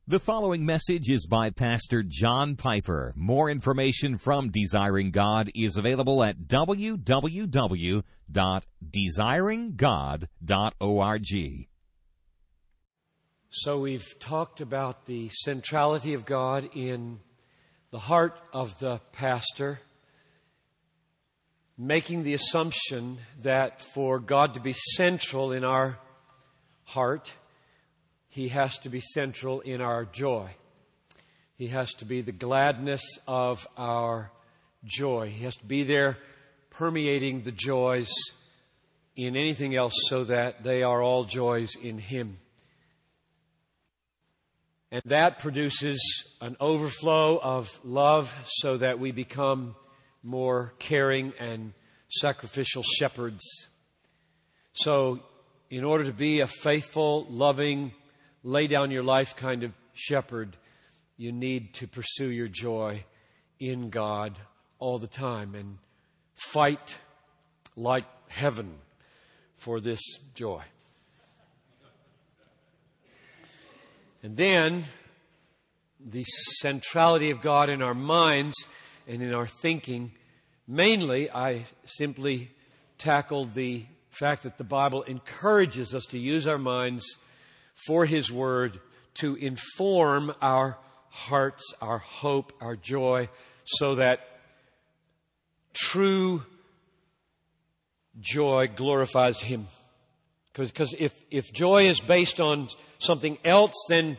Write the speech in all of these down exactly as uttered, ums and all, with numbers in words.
The following message is by Pastor John Piper. More information from Desiring God is available at w w w dot desiring god dot org. So we've talked about the centrality of God in the heart of the pastor, making the assumption that for God to be central in our heart, He has to be central in our joy. He has to be the gladness of our joy. He has to be there permeating the joys in anything else so that they are all joys in Him. And that produces an overflow of love so that we become more caring and sacrificial shepherds. So in order to be a faithful, loving, lay down your life kind of shepherd, you need to pursue your joy in God all the time and fight like heaven for this joy. And then the centrality of God in our minds and in our thinking. Mainly, I simply tackled the fact that the Bible encourages us to use our minds for His Word to inform our hearts, our hope, our joy, so that true joy glorifies Him. Because if, if joy is based on something else than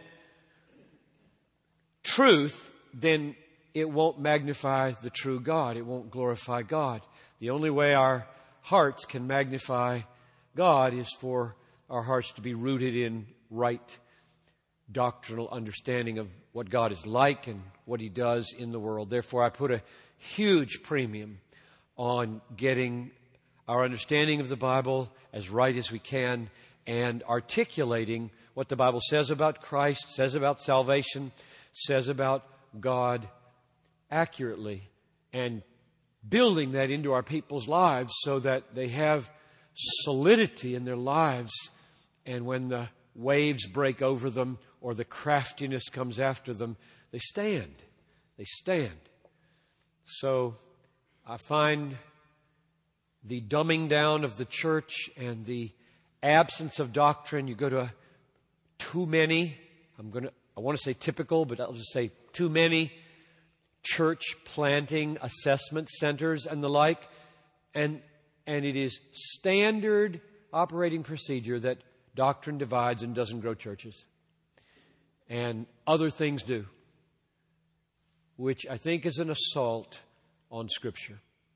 truth, then it won't magnify the true God. It won't glorify God. The only way our hearts can magnify God is for our hearts to be rooted in right doctrinal understanding of what God is like and what He does in the world. Therefore, I put a huge premium on getting our understanding of the Bible as right as we can and articulating what the Bible says about Christ, says about salvation, says about God accurately, and building that into our people's lives so that they have solidity in their lives, and when the waves break over them or the craftiness comes after them, they stand. They stand. So I find the dumbing down of the church and the absence of doctrine. You go to a, too many, I'm going to, I want to say typical, but I'll just say too many church planting assessment centers and the like. And, and it is standard operating procedure that doctrine divides and doesn't grow churches. And other things do, which I think is an assault on Scripture.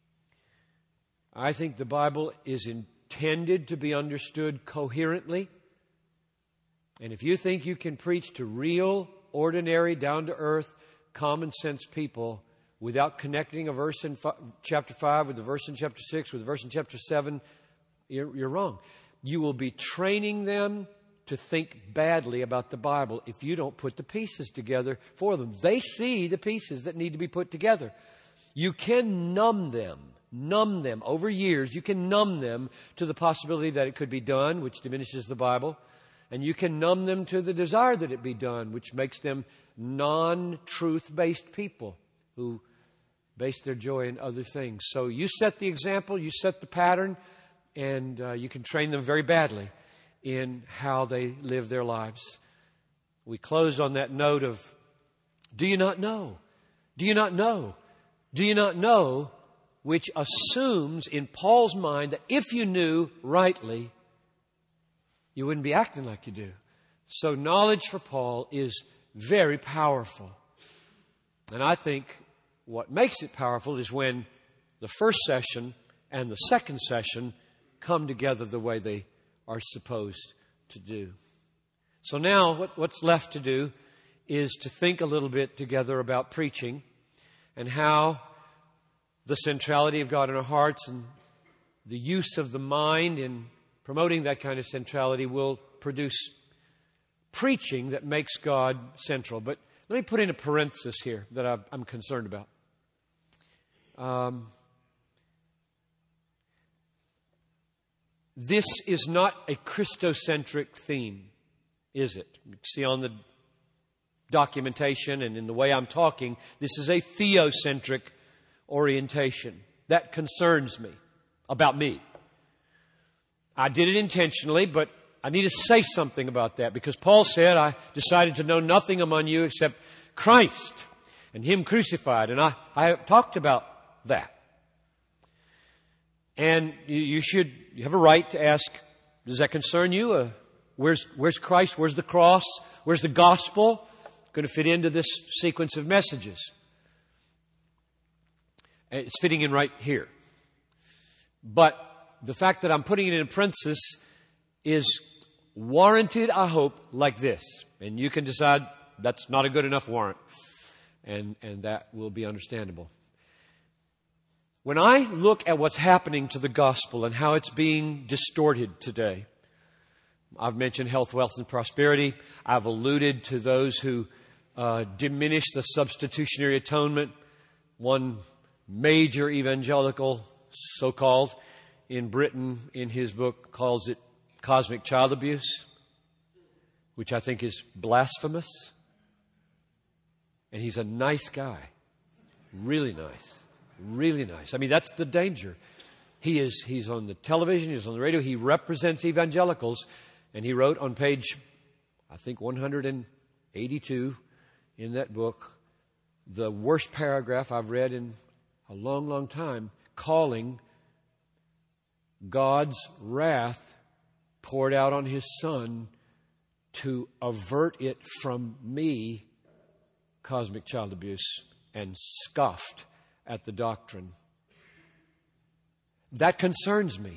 I think the Bible is intended to be understood coherently. And if you think you can preach to real, ordinary, down-to-earth, common-sense people without connecting a verse in f- chapter five with a verse in chapter six with a verse in chapter seven, you're, you're wrong. You will be training them to think badly about the Bible if you don't put the pieces together for them. They see the pieces that need to be put together. You can numb them, numb them over years. You can numb them to the possibility that it could be done, which diminishes the Bible. And you can numb them to the desire that it be done, which makes them non-truth-based people who base their joy in other things. So you set the example, you set the pattern, and uh, you can train them very badly in how they live their lives. We close on that note of, do you not know? Do you not know? Do you not know? Which assumes in Paul's mind that if you knew rightly, you wouldn't be acting like you do. So knowledge for Paul is very powerful. And I think what makes it powerful is when the first session and the second session come together the way they are supposed to do. So now what, what's left to do is to think a little bit together about preaching and how the centrality of God in our hearts and the use of the mind in promoting that kind of centrality will produce preaching that makes God central. But let me put in a parenthesis here that I'm concerned about. Um, this is not a Christocentric theme, is it? See on the documentation and in the way I'm talking, this is a theocentric orientation. That concerns me about me. I did it intentionally, but I need to say something about that because Paul said, I decided to know nothing among you except Christ and Him crucified. And I, I talked about that. And you, you should, you have a right to ask, does that concern you? Uh, where's, where's Christ? Where's the cross? Where's the gospel going to fit into this sequence of messages? It's fitting in right here. But the fact that I'm putting it in parenthesis is warranted, I hope, like this. And you can decide that's not a good enough warrant. And, and that will be understandable. When I look at what's happening to the gospel and how it's being distorted today, I've mentioned health, wealth, and prosperity. I've alluded to those who uh, diminish the substitutionary atonement. One major evangelical, so-called, in Britain, in his book, calls it cosmic child abuse, which I think is blasphemous. And he's a nice guy. Really nice. Really nice. I mean, that's the danger. He is, he's on the television, he's on the radio, he represents evangelicals, and he wrote on page, I think, one hundred eighty-two in that book, the worst paragraph I've read in a long, long time, calling God's wrath poured out on His Son to avert it from me, cosmic child abuse, and scoffed at the doctrine. That concerns me.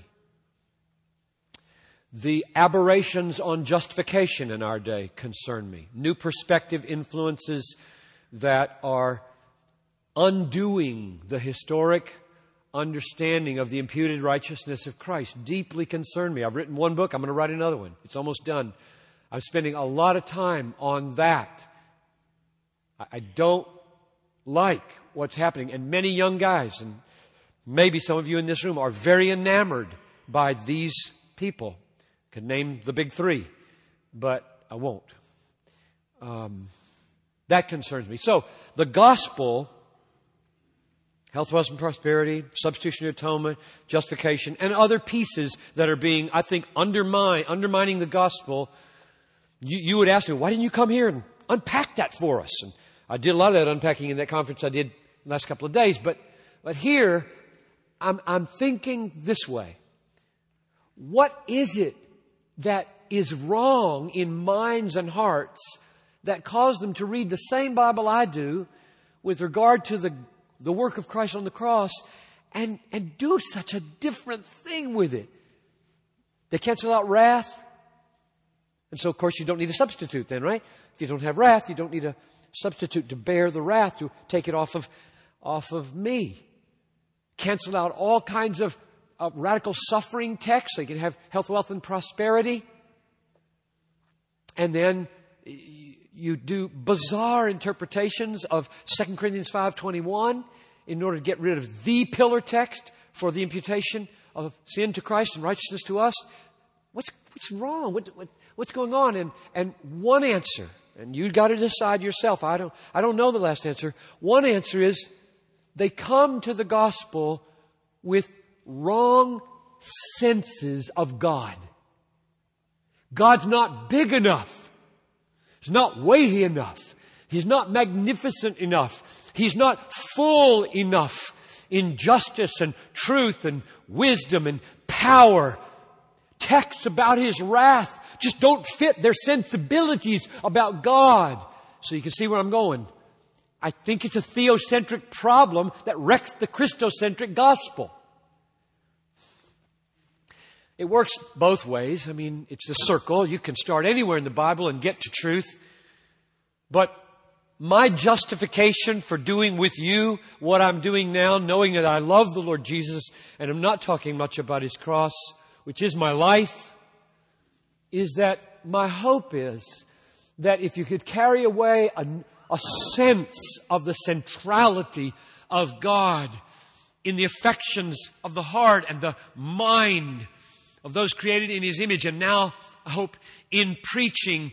The aberrations on justification in our day concern me. New perspective influences that are undoing the historic understanding of the imputed righteousness of Christ deeply concern me. I've written one book. I'm going to write another one. It's almost done. I'm spending a lot of time on that. I don't like what's happening. And many young guys, and maybe some of you in this room, are very enamored by these people. I could name the big three, but I won't. Um, that concerns me. So, the gospel, health, wealth, and prosperity, substitutionary atonement, justification, and other pieces that are being, I think, undermine, undermining the gospel. You, you would ask me, why didn't you come here and unpack that for us? And I did a lot of that unpacking in that conference I did the last couple of days. But, but here, I'm, I'm thinking this way. What is it that is wrong in minds and hearts that cause them to read the same Bible I do with regard to the, the work of Christ on the cross and, and do such a different thing with it? They cancel out wrath. And so, of course, you don't need a substitute then, right? If you don't have wrath, you don't need a substitute to bear the wrath, to take it off of, off of me. Cancel out all kinds of uh, radical suffering texts so you can have health, wealth, and prosperity. And then you do bizarre interpretations of Second Corinthians five twenty-one in order to get rid of the pillar text for the imputation of sin to Christ and righteousness to us. What's, what's wrong? What, what, what's going on? And, and one answer, and you've got to decide yourself. I don't, I don't know the last answer. One answer is they come to the gospel with wrong senses of God. God's not big enough. He's not weighty enough. He's not magnificent enough. He's not full enough in justice and truth and wisdom and power. Texts about His wrath just don't fit their sensibilities about God. So you can see where I'm going. I think it's a theocentric problem that wrecks the Christocentric gospel. It works both ways. I mean, it's a circle. You can start anywhere in the Bible and get to truth. But my justification for doing with you what I'm doing now, knowing that I love the Lord Jesus, and I'm not talking much about His cross, which is my life, is that my hope is that if you could carry away a, a sense of the centrality of God in the affections of the heart and the mind of those created in His image, and now, I hope, in preaching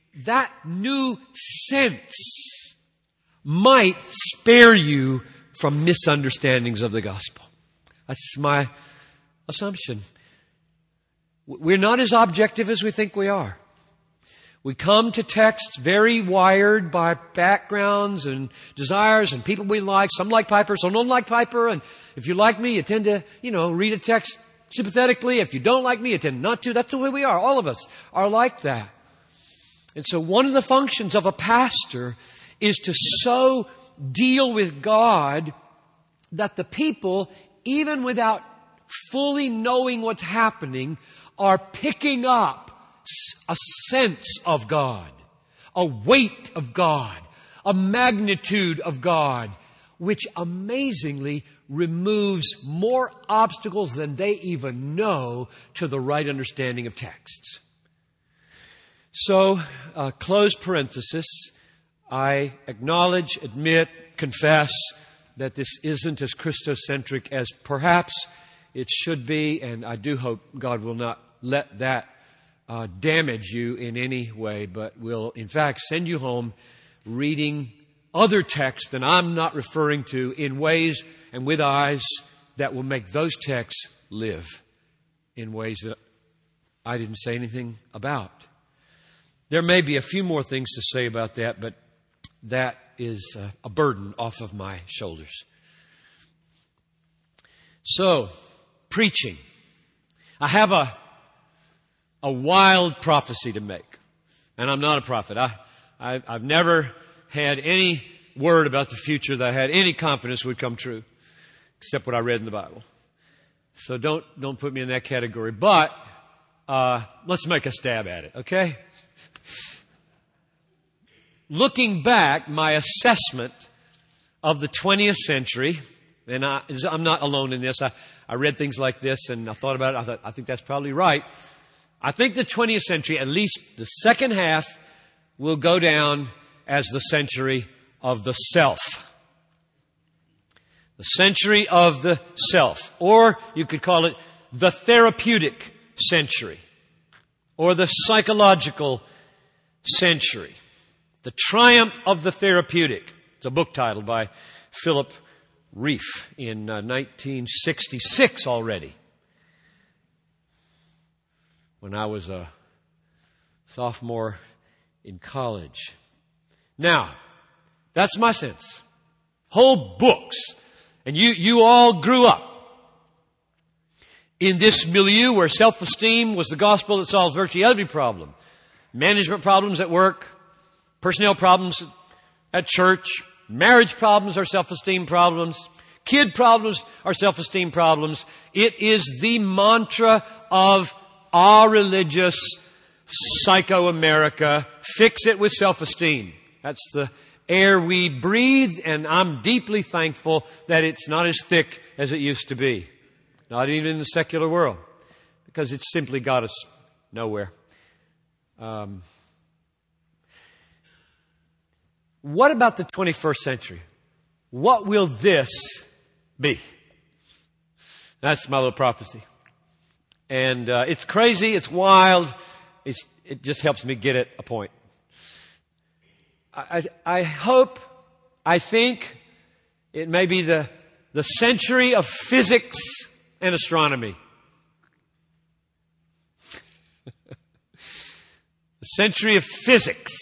that new sense might spare you from misunderstandings of the gospel. That's my assumption. We're not as objective as we think we are. We come to texts very wired by backgrounds and desires and people we like. Some like Piper, some don't like Piper. And if you like me, you tend to, you know, read a text sympathetically. If you don't like me, you tend not to. That's the way we are. All of us are like that. And so one of the functions of a pastor is to so deal with God that the people, even without fully knowing what's happening, are picking up a sense of God, a weight of God, a magnitude of God, which amazingly removes more obstacles than they even know to the right understanding of texts. So, uh, close parenthesis, I acknowledge, admit, confess that this isn't as Christocentric as perhaps it should be, and I do hope God will not let that uh, damage you in any way, but will in fact send you home reading other texts that I'm not referring to in ways and with eyes that will make those texts live in ways that I didn't say anything about. There may be a few more things to say about that, but that is uh, a burden off of my shoulders. So, preaching. I have a a wild prophecy to make. And I'm not a prophet. I, I, I've never had any word about the future that I had any confidence would come true, except what I read in the Bible. So don't don't put me in that category. But uh, let's make a stab at it, okay? Looking back, my assessment of the twentieth century, and I, I'm not alone in this. I, I read things like this and I thought about it. I thought, I think that's probably right. I think the twentieth century, at least the second half, will go down as the century of the self. The century of the self. Or you could call it the therapeutic century. Or the psychological century. The triumph of the therapeutic. It's a book title by Philip Rieff in uh, nineteen sixty-six already. When I was a sophomore in college. Now, that's my sense. Whole books. And you, you all grew up in this milieu where self-esteem was the gospel that solves virtually every problem. Management problems at work, personnel problems at church, marriage problems are self-esteem problems, kid problems are self-esteem problems. It is the mantra of our religious psycho-America. Fix it with self-esteem. That's the air we breathe, and I'm deeply thankful that it's not as thick as it used to be. Not even in the secular world, because it's simply got us nowhere. Um, what about the twenty-first century? What will this be? That's my little prophecy. And uh, it's crazy, it's wild, it's, it just helps me get at a point. I, I, I hope, I think, it may be the, the century of physics and astronomy. The century of physics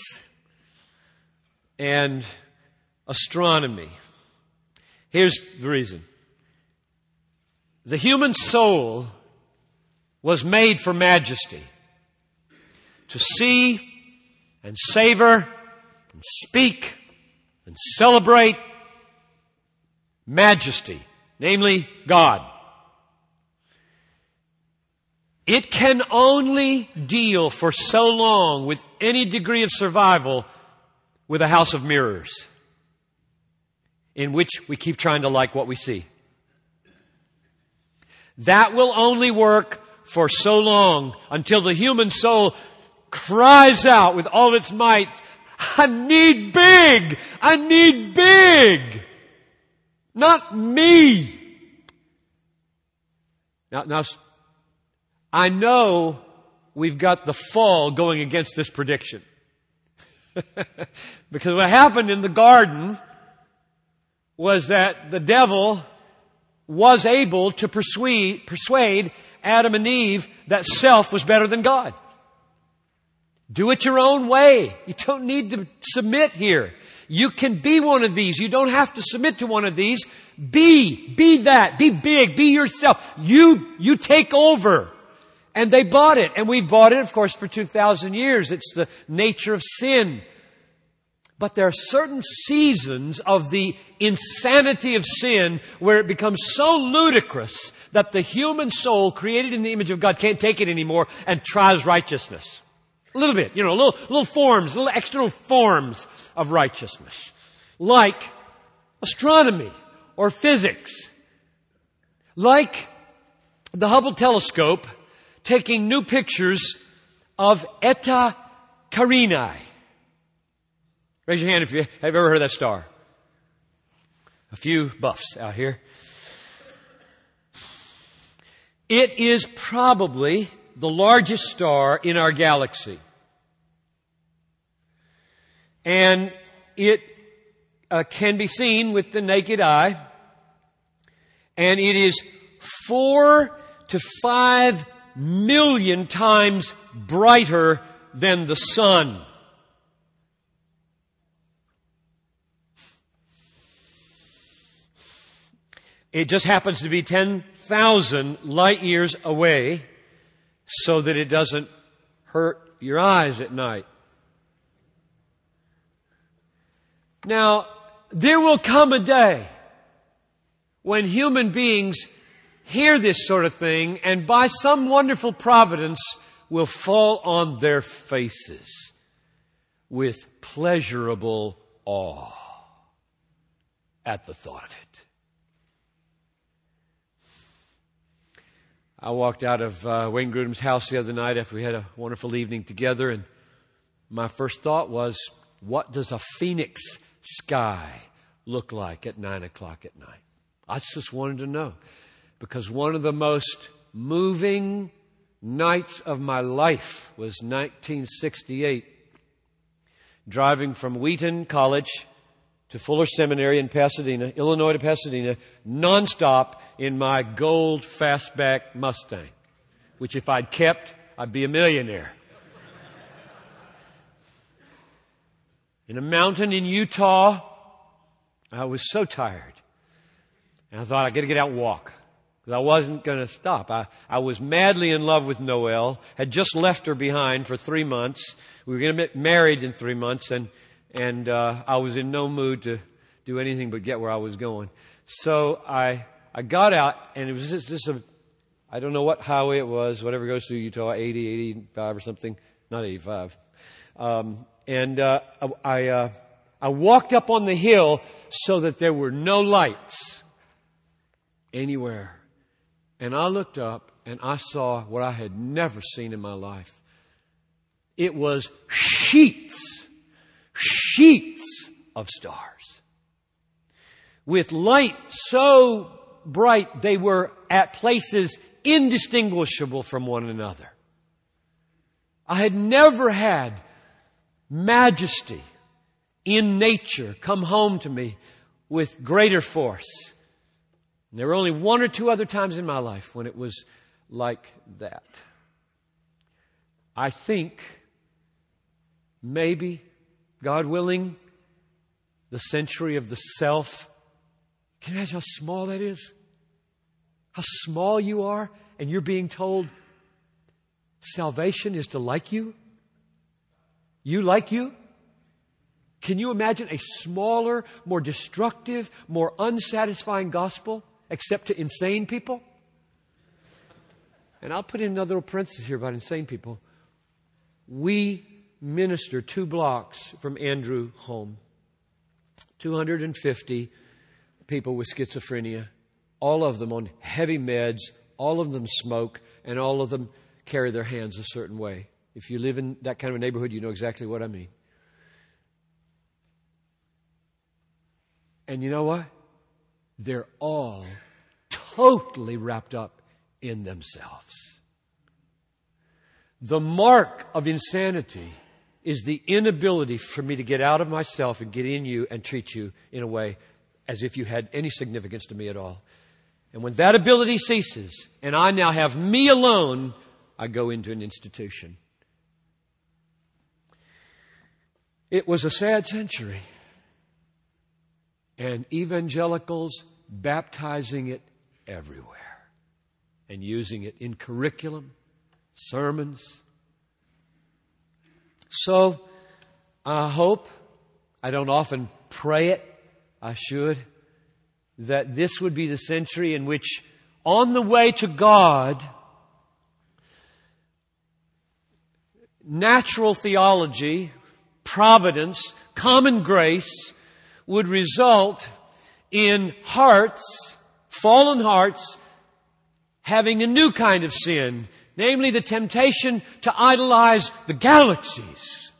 and astronomy. Here's the reason. The human soul was made for majesty. To see and savor and speak and celebrate majesty, namely God. It can only deal for so long with any degree of survival with a house of mirrors in which we keep trying to like what we see. That will only work for so long until the human soul cries out with all its might, I need big! I need big! Not me! Now, now, I know we've got the fall going against this prediction. Because what happened in the garden was that the devil was able to persuade, persuade Adam and Eve that self was better than God. Do it your own way. You don't need to submit here. You can be one of these. You don't have to submit to one of these. Be, be that. Be big. Be yourself. You, you take over. And they bought it. And we've bought it, of course, for two thousand years. It's the nature of sin. But there are certain seasons of the insanity of sin where it becomes so ludicrous that the human soul created in the image of God can't take it anymore and tries righteousness. A little bit, you know, little, little forms, little external forms of righteousness. Like astronomy or physics. Like the Hubble telescope taking new pictures of Eta Carinae. Raise your hand if you have ever heard of that star. A few buffs out here. It is probably the largest star in our galaxy. And it uh, can be seen with the naked eye. And it is four to five million times brighter than the sun. It just happens to be ten thousand light years away so that it doesn't hurt your eyes at night. Now, there will come a day when human beings hear this sort of thing and by some wonderful providence will fall on their faces with pleasurable awe at the thought of it. I walked out of uh, Wayne Grudem's house the other night after we had a wonderful evening together, and my first thought was, what does a phoenix sky look like at nine o'clock at night? I just wanted to know, because one of the most moving nights of my life was nineteen sixty-eight, driving from Wheaton College to Fuller Seminary in Pasadena, Illinois to Pasadena, nonstop in my gold fastback Mustang, which if I'd kept, I'd be a millionaire. In a mountain in Utah, I was so tired. And I thought, I got to get out and walk. Because I wasn't going to stop. I, I was madly in love with Noelle, had just left her behind for three months. We were going to get married in three months, and And uh, I was in no mood to do anything but get where I was going. So I I got out, and it was just, just a, I don't know what highway it was, whatever goes through Utah, eighty, eighty-five or something. Not eighty-five. Um, and uh, I, uh, I walked up on the hill so that there were no lights anywhere. And I looked up, and I saw what I had never seen in my life. It was sheets. Sheets of stars. With light so bright they were at places indistinguishable from one another. I had never had majesty in nature come home to me with greater force. There were only one or two other times in my life when it was like that. I think maybe, God willing, the century of the self. Can you imagine how small that is? How small you are, and you're being told salvation is to like you? You like you? Can you imagine a smaller, more destructive, more unsatisfying gospel, except to insane people? And I'll put in another little parenthesis here about insane people. We minister two blocks from Andrew home. two hundred fifty people with schizophrenia, all of them on heavy meds, all of them smoke, and all of them carry their hands a certain way. If you live in that kind of a neighborhood, you know exactly what I mean. And you know what? They're all totally wrapped up in themselves. The mark of insanity is the inability for me to get out of myself and get in you and treat you in a way as if you had any significance to me at all. And when that ability ceases, and I now have me alone, I go into an institution. It was a sad century. And evangelicals baptizing it everywhere and using it in curriculum, sermons. So, I hope, I don't often pray it, I should, that this would be the century in which, on the way to God, natural theology, providence, common grace would result in hearts, fallen hearts, having a new kind of sin, namely the temptation to idolize the galaxies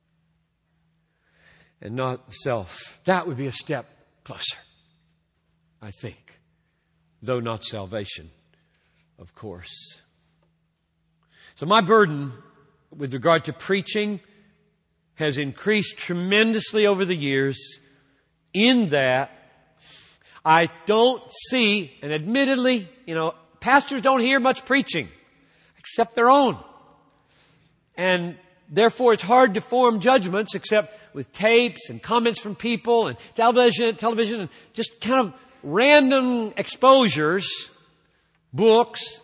and not self. That would be a step closer, I think, though not salvation, of course. So my burden with regard to preaching has increased tremendously over the years, in that I don't see, and admittedly, you know, pastors don't hear much preaching except their own. And therefore it's hard to form judgments except with tapes and comments from people and television, television and just kind of random exposures, books.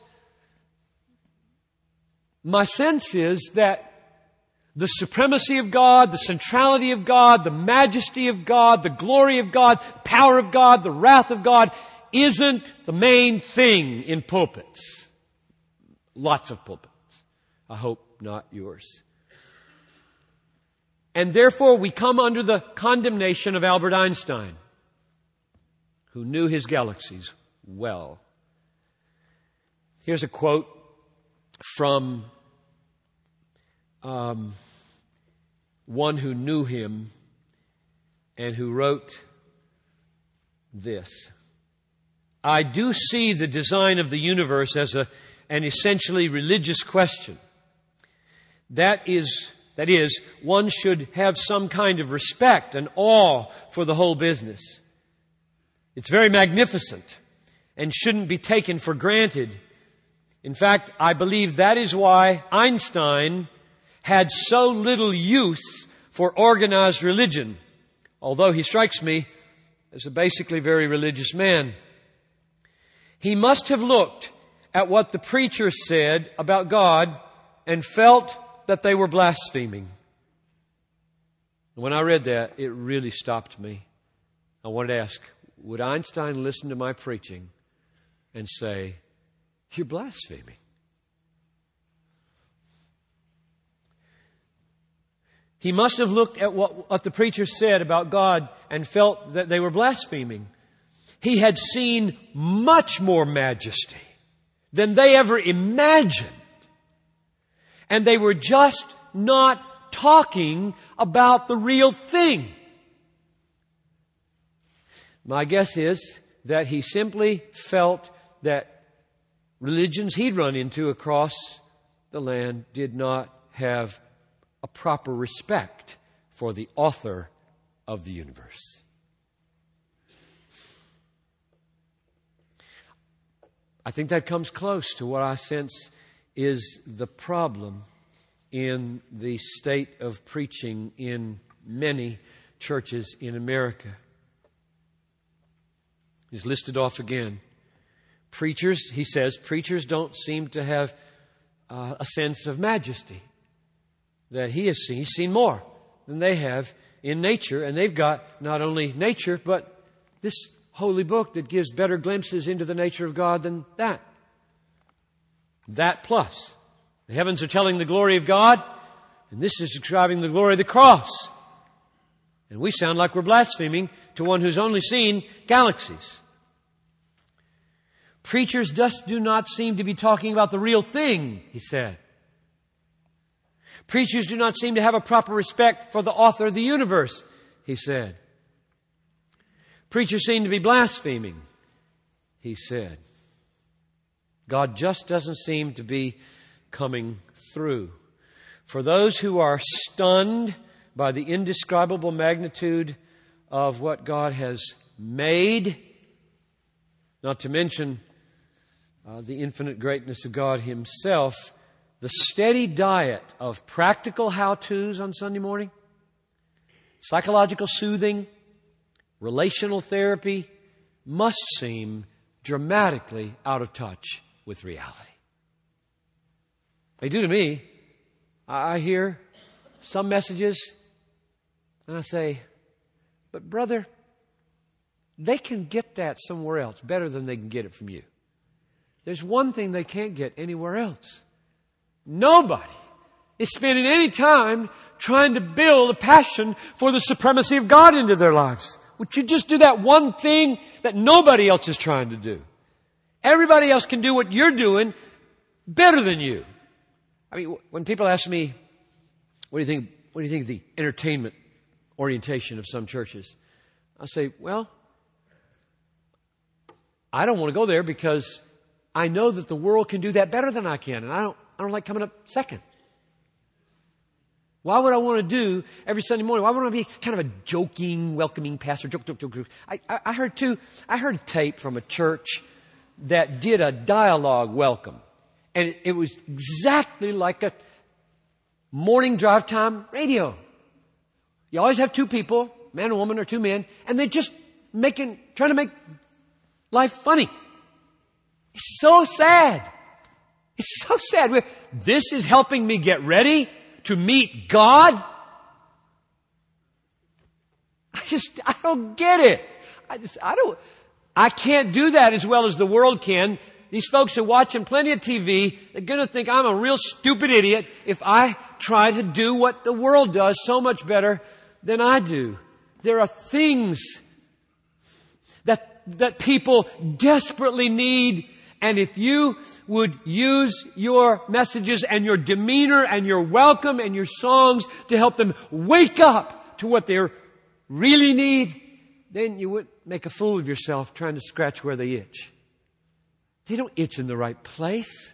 My sense is that the supremacy of God, the centrality of God, the majesty of God, the glory of God, power of God, the wrath of God isn't the main thing in pulpits. Lots of pulpits. I hope not yours. And therefore we come under the condemnation of Albert Einstein, who knew his galaxies well. Here's a quote from um, one who knew him and who wrote this. I do see the design of the universe as a, an essentially religious question. That is, that is, one should have some kind of respect and awe for the whole business. It's very magnificent and shouldn't be taken for granted. In fact, I believe that is why Einstein had so little use for organized religion, although he strikes me as a basically very religious man. He must have looked at what the preachers said about God and felt that they were blaspheming. When I read that, it really stopped me. I wanted to ask, would Einstein listen to my preaching and say, "You're blaspheming"? He must have looked at what, what the preachers said about God and felt that they were blaspheming. He had seen much more majesty than they ever imagined. And they were just not talking about the real thing. My guess is that he simply felt that religions he'd run into across the land did not have a proper respect for the author of the universe. I think that comes close to what I sense is the problem in the state of preaching in many churches in America. He's listed off again. Preachers, he says, preachers don't seem to have uh, a sense of majesty that he has seen. He's seen more than they have in nature, and they've got not only nature, but this holy book that gives better glimpses into the nature of God than that. That plus. The heavens are telling the glory of God, and this is describing the glory of the cross. And we sound like we're blaspheming to one who's only seen galaxies. Preachers just do not seem to be talking about the real thing, he said. Preachers do not seem to have a proper respect for the author of the universe, he said. Preachers seem to be blaspheming, he said. God just doesn't seem to be coming through. For those who are stunned by the indescribable magnitude of what God has made, not to mention uh, the infinite greatness of God Himself, the steady diet of practical how-tos on Sunday morning, psychological soothing, relational therapy, must seem dramatically out of touch with reality. They do to me. I hear some messages and I say, but brother, they can get that somewhere else better than they can get it from you. There's one thing they can't get anywhere else. Nobody is spending any time trying to build a passion for the supremacy of God into their lives. Would you just do that one thing that nobody else is trying to do? Everybody else can do what you're doing better than you. I mean, when people ask me, what do you think, what do you think of the entertainment orientation of some churches? I say, well, I don't want to go there because I know that the world can do that better than I can, and I don't, I don't like coming up second. Why would I want to do every Sunday morning? Why would I be kind of a joking, welcoming pastor? Joke, joke, joke, joke. I, I, I heard too, I heard a tape from a church that did a dialogue welcome. And it, it was exactly like a morning drive time radio. You always have two people, man and woman or two men, and they're just making, trying to make life funny. It's so sad. It's so sad. We're, this is helping me get ready to meet God. I just, I don't get it. I just, I don't, I can't do that as well as the world can. These folks are watching plenty of T V. They're going to think I'm a real stupid idiot if I try to do what the world does so much better than I do. There are things that, that people desperately need. And if you would use your messages and your demeanor and your welcome and your songs to help them wake up to what they really need, then you wouldn't make a fool of yourself trying to scratch where they itch. They don't itch in the right place.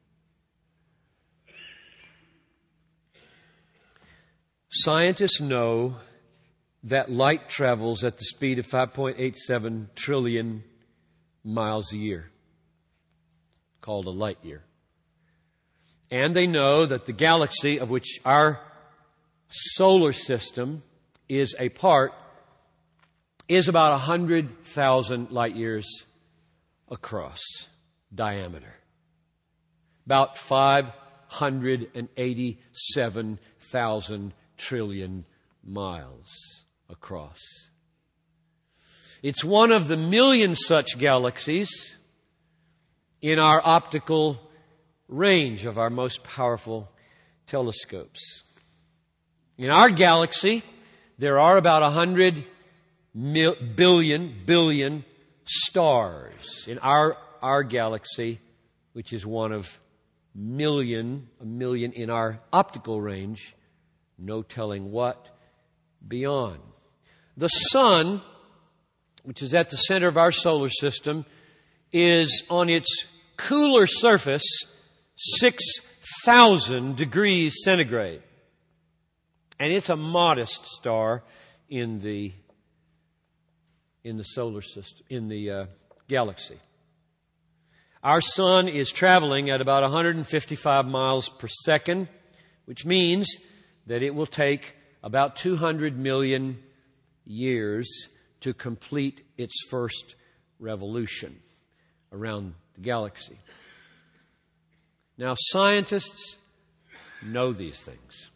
Scientists know that light travels at the speed of five point eight seven trillion miles a year, called a light year. And they know that the galaxy of which our solar system is a part is about one hundred thousand light years across diameter. About five hundred eighty-seven thousand trillion miles across. It's one of the million such galaxies in our optical range of our most powerful telescopes. In our galaxy, there are about one hundred mil- billion, billion stars. In our, our galaxy, which is one of million, a million in our optical range, no telling what beyond. The sun, which is at the center of our solar system, is on its cooler surface six thousand degrees centigrade. And it's a modest star in the in the solar system, in the uh, galaxy. Our sun is traveling at about one hundred fifty-five miles per second, which means that it will take about two hundred million years to complete its first revolution around the galaxy. Now, scientists know these things.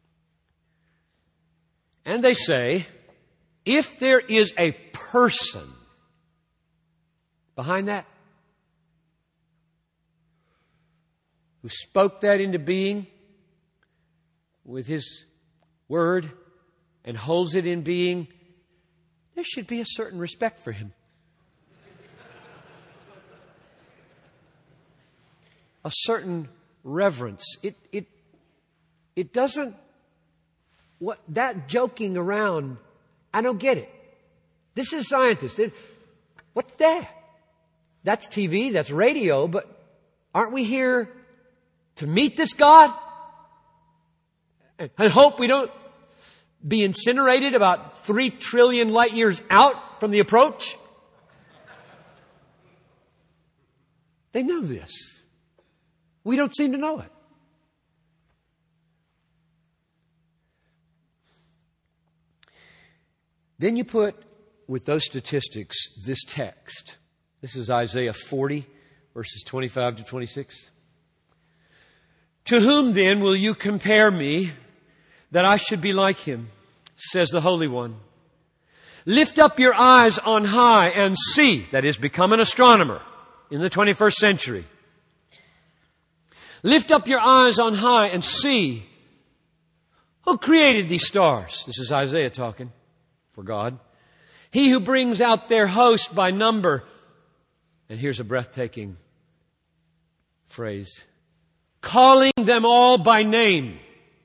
And they say, if there is a person behind that, who spoke that into being with His Word and holds it in being, there should be a certain respect for Him. A certain reverence. It, it, it doesn't, what, that joking around, I don't get it. This is scientists. It, what's that? That's T V, that's radio, but aren't we here to meet this God? And, and hope we don't be incinerated about three trillion light years out from the approach. They know this. We don't seem to know it. Then you put with those statistics this text. This is Isaiah forty, verses twenty-five to twenty-six. To whom then will you compare me that I should be like him, says the Holy One. Lift up your eyes on high and see, that is, become an astronomer in the twenty-first century. Lift up your eyes on high and see who created these stars. This is Isaiah talking for God. He who brings out their host by number. And here's a breathtaking phrase. Calling them all by name.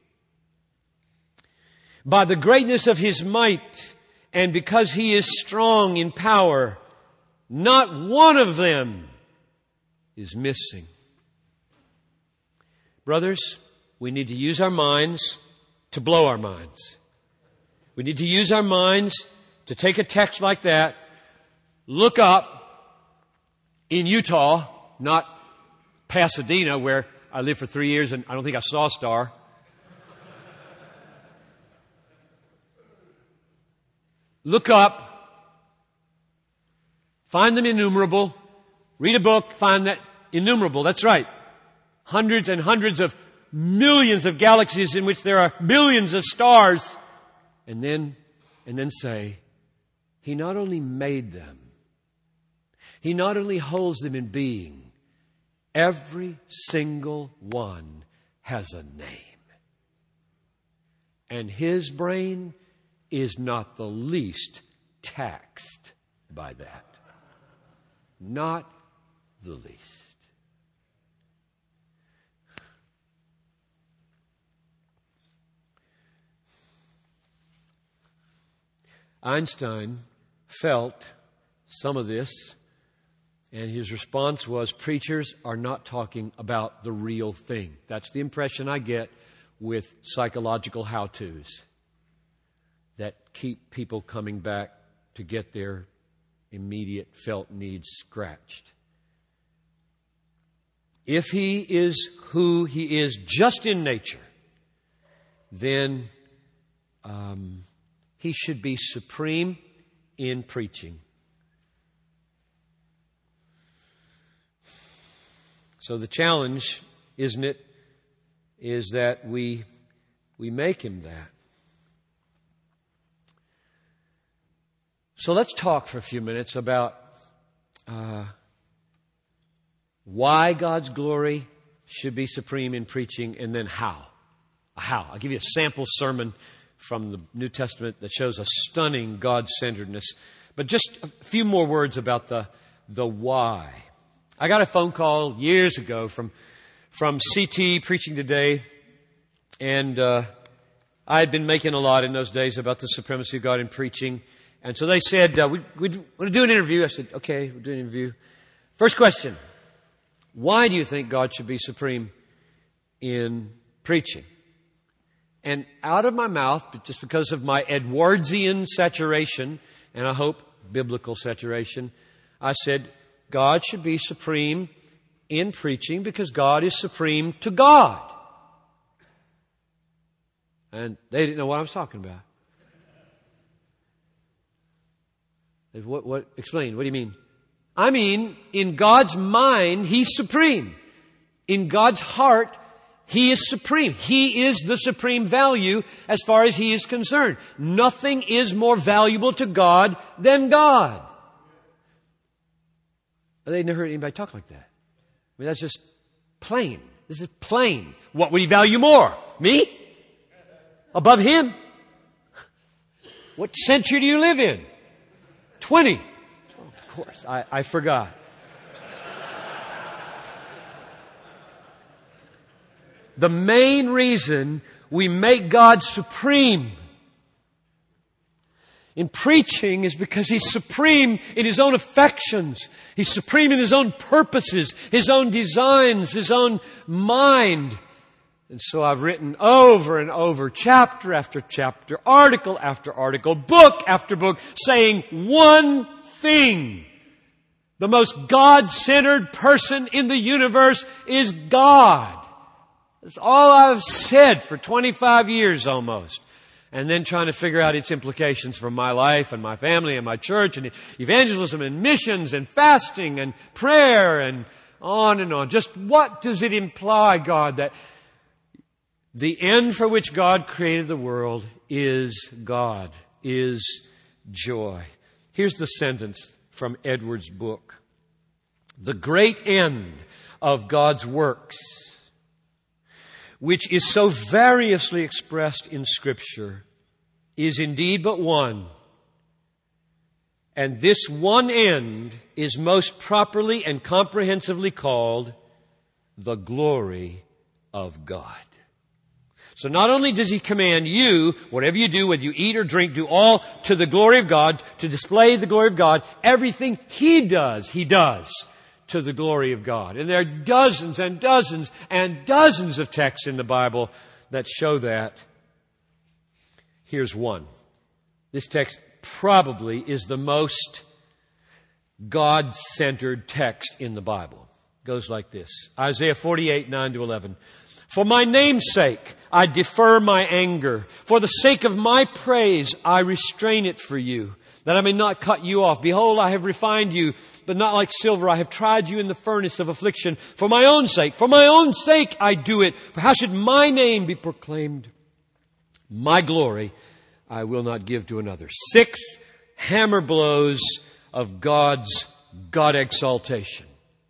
By the greatness of His might and because He is strong in power, not one of them is missing. Brothers, we need to use our minds to blow our minds. We need to use our minds to take a text like that, look up in Utah, not Pasadena, where I lived for three years and I don't think I saw a star. Look up, find them innumerable, read a book, find that innumerable, that's right. Hundreds and hundreds of millions of galaxies in which there are billions of stars. And then, and then say, He not only made them, He not only holds them in being, every single one has a name. And His brain is not the least taxed by that. Not the least. Einstein felt some of this, and his response was, preachers are not talking about the real thing. That's the impression I get with psychological how-tos that keep people coming back to get their immediate felt needs scratched. If He is who He is just in nature, then um, He should be supreme in preaching. So the challenge, isn't it, is that we we make Him that. So let's talk for a few minutes about uh, why God's glory should be supreme in preaching, and then how. How. I'll give you a sample sermon from the New Testament that shows a stunning God-centeredness. But just a few more words about the, the why. I got a phone call years ago from, from C T Preaching Today, and uh, I had been making a lot in those days about the supremacy of God in preaching. And so they said, uh, we, we want to do an interview. I said, okay, we'll do an interview. First question, why do you think God should be supreme in preaching? And out of my mouth, just because of my Edwardian saturation, and I hope biblical saturation, I said, God should be supreme in preaching because God is supreme to God. And they didn't know what I was talking about. What, what, explain, what do you mean? I mean, in God's mind, He's supreme. In God's heart, He is supreme. He is the supreme value as far as He is concerned. Nothing is more valuable to God than God. They'd never heard anybody talk like that. I mean, that's just plain. This is plain. What would He value more? Me? Above Him? What century do you live in? Twenty. Oh, of course, I, I forgot. The main reason we make God supreme in preaching is because He's supreme in His own affections. He's supreme in His own purposes, His own designs, His own mind. And so I've written over and over, chapter after chapter, article after article, book after book, saying one thing. The most God-centered person in the universe is God. That's all I've said for twenty-five years almost. And then trying to figure out its implications for my life and my family and my church and evangelism and missions and fasting and prayer and on and on. Just what does it imply, God, that the end for which God created the world is God, is joy. Here's the sentence from Edwards' book. The great end of God's works, which is so variously expressed in Scripture, is indeed but one. And this one end is most properly and comprehensively called the glory of God. So not only does He command you, whatever you do, whether you eat or drink, do all to the glory of God, to display the glory of God. Everything He does, He does to the glory of God. And there are dozens and dozens and dozens of texts in the Bible that show that. Here's one. This text probably is the most God-centered text in the Bible. It goes like this. Isaiah forty-eight, nine to eleven. For my name's sake, I defer my anger. For the sake of my praise, I restrain it for you, that I may not cut you off. Behold, I have refined you, but not like silver. I have tried you in the furnace of affliction. For my own sake, for my own sake, I do it. For how should my name be proclaimed? My glory I will not give to another. Six hammer blows of God's God exaltation.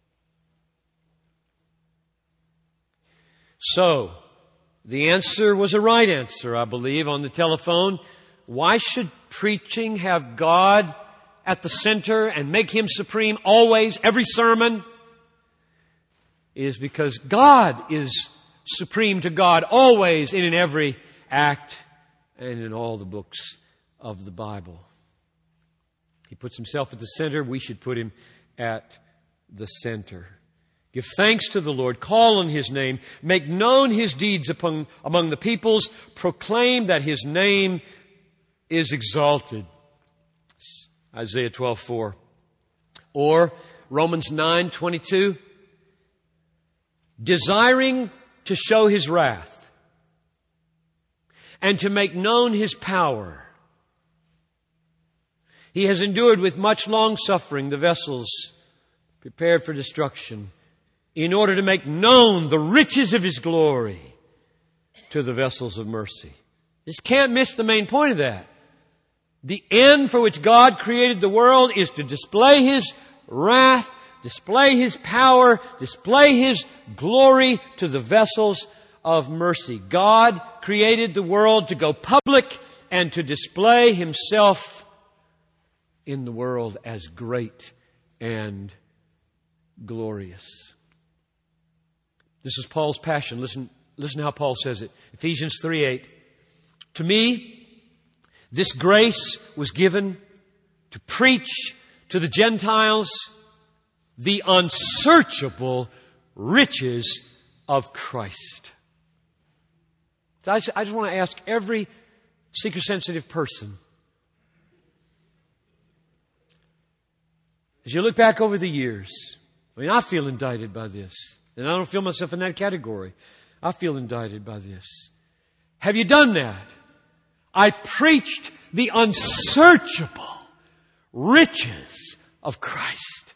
So, the answer was a right answer, I believe, on the telephone. Why should preaching have God at the center and make Him supreme always, every sermon? Is because God is supreme to God always and in every act and in all the books of the Bible. He puts Himself at the center. We should put Him at the center. Give thanks to the Lord. Call on His name. Make known His deeds among, among the peoples. Proclaim that His name is exalted. Isaiah twelve four. Or Romans nine twenty-two. Desiring to show His wrath and to make known His power, He has endured with much long suffering the vessels prepared for destruction, in order to make known the riches of His glory to the vessels of mercy. Just can't miss the main point of that. The end for which God created the world is to display His wrath, display His power, display His glory to the vessels of mercy. God created the world to go public and to display Himself in the world as great and glorious. This is Paul's passion. Listen, listen how Paul says it. Ephesians three eight. To me, this grace was given to preach to the Gentiles the unsearchable riches of Christ. So I, I just want to ask every seeker-sensitive person, as you look back over the years, I mean, I feel indicted by this. And I don't feel myself in that category. I feel indicted by this. Have you done that? I preached the unsearchable riches of Christ.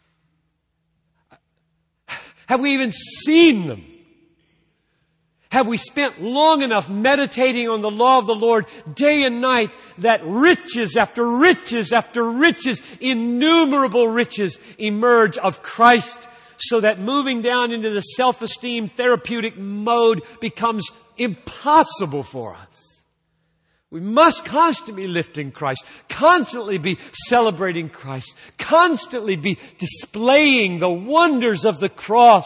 Have we even seen them? Have we spent long enough meditating on the law of the Lord day and night that riches after riches after riches, innumerable riches emerge of Christ, so that moving down into the self-esteem therapeutic mode becomes impossible for us? We must constantly be lifting Christ, constantly be celebrating Christ, constantly be displaying the wonders of the cross.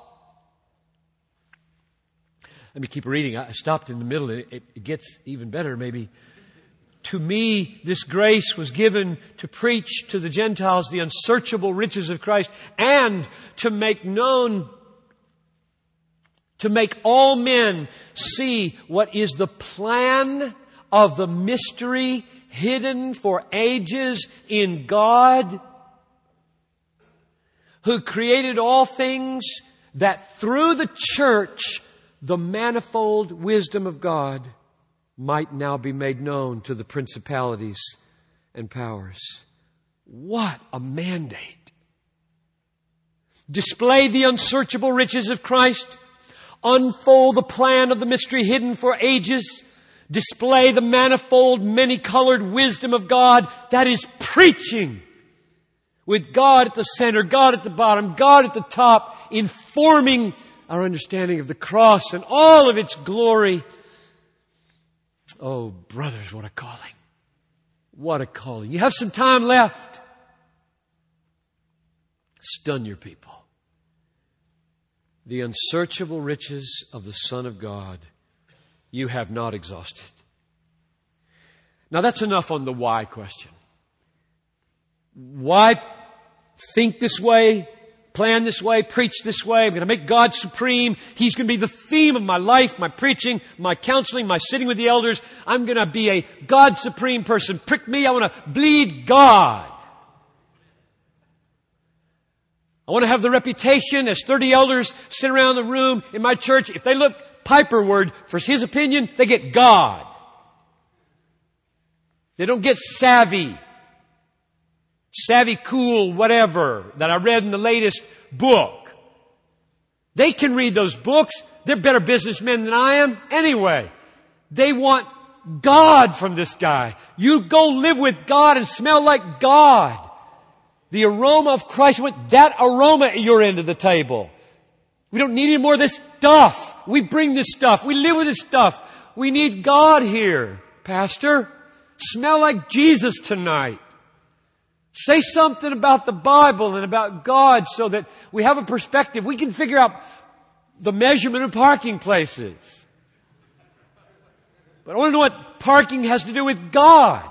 Let me keep reading. I stopped in the middle. It, it gets even better, maybe. To me, this grace was given to preach to the Gentiles the unsearchable riches of Christ and to make known to make all men see what is the plan of the mystery hidden for ages in God, who created all things, that through the church the manifold wisdom of God might now be made known to the principalities and powers. What a mandate! Display the unsearchable riches of Christ. Unfold the plan of the mystery hidden for ages. Display the manifold, many-colored wisdom of God. That is preaching. With God at the center, God at the bottom, God at the top, informing our understanding of the cross and all of its glory. Oh, brothers, what a calling. What a calling. You have some time left. Stun your people. The unsearchable riches of the Son of God you have not exhausted. Now that's enough on the why question. Why think this way, plan this way, preach this way? I'm going to make God supreme. He's going to be the theme of my life, my preaching, my counseling, my sitting with the elders. I'm going to be a God supreme person. Prick me. I want to bleed God. I want to have the reputation as thirty elders sit around the room in my church. If they look Piperward for his opinion, they get God. They don't get savvy. Savvy, cool, whatever, that I read in the latest book. They can read those books. They're better businessmen than I am. Anyway, they want God from this guy. You go live with God and smell like God. The aroma of Christ went that aroma at your end of the table. We don't need any more of this stuff. We bring this stuff. We live with this stuff. We need God here, Pastor. Smell like Jesus tonight. Say something about the Bible and about God so that we have a perspective. We can figure out the measurement of parking places. But I want to know what parking has to do with God.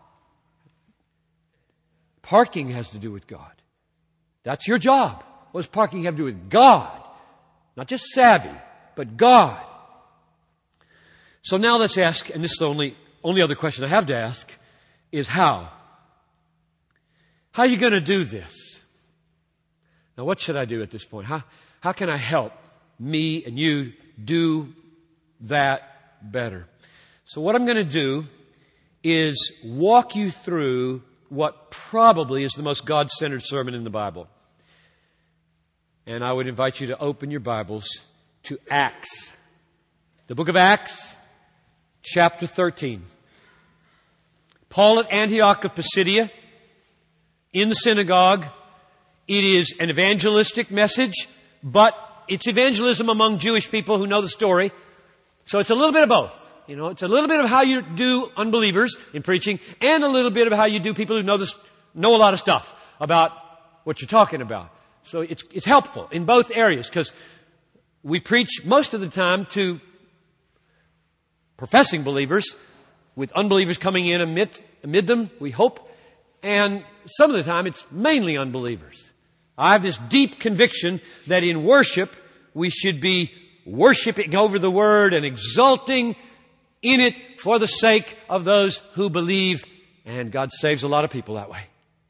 Parking has to do with God. That's your job. What does parking have to do with God? Not just savvy, but God. So now let's ask, and this is the only, only other question I have to ask, is how? How are you going to do this? Now what should I do at this point? How, how can I help me and you do that better? So what I'm going to do is walk you through what probably is the most God-centered sermon in the Bible. And I would invite you to open your Bibles to Acts. The book of Acts, chapter thirteen. Paul at Antioch of Pisidia, in the synagogue. It is an evangelistic message, but it's evangelism among Jewish people who know the story. So it's a little bit of both. You know, it's a little bit of how you do unbelievers in preaching and a little bit of how you do people who know this, know a lot of stuff about what you're talking about. So it's, it's helpful in both areas because we preach most of the time to professing believers with unbelievers coming in amid, amid them, we hope. And some of the time it's mainly unbelievers. I have this deep conviction that in worship we should be worshiping over the Word and exulting in it for the sake of those who believe. And God saves a lot of people that way.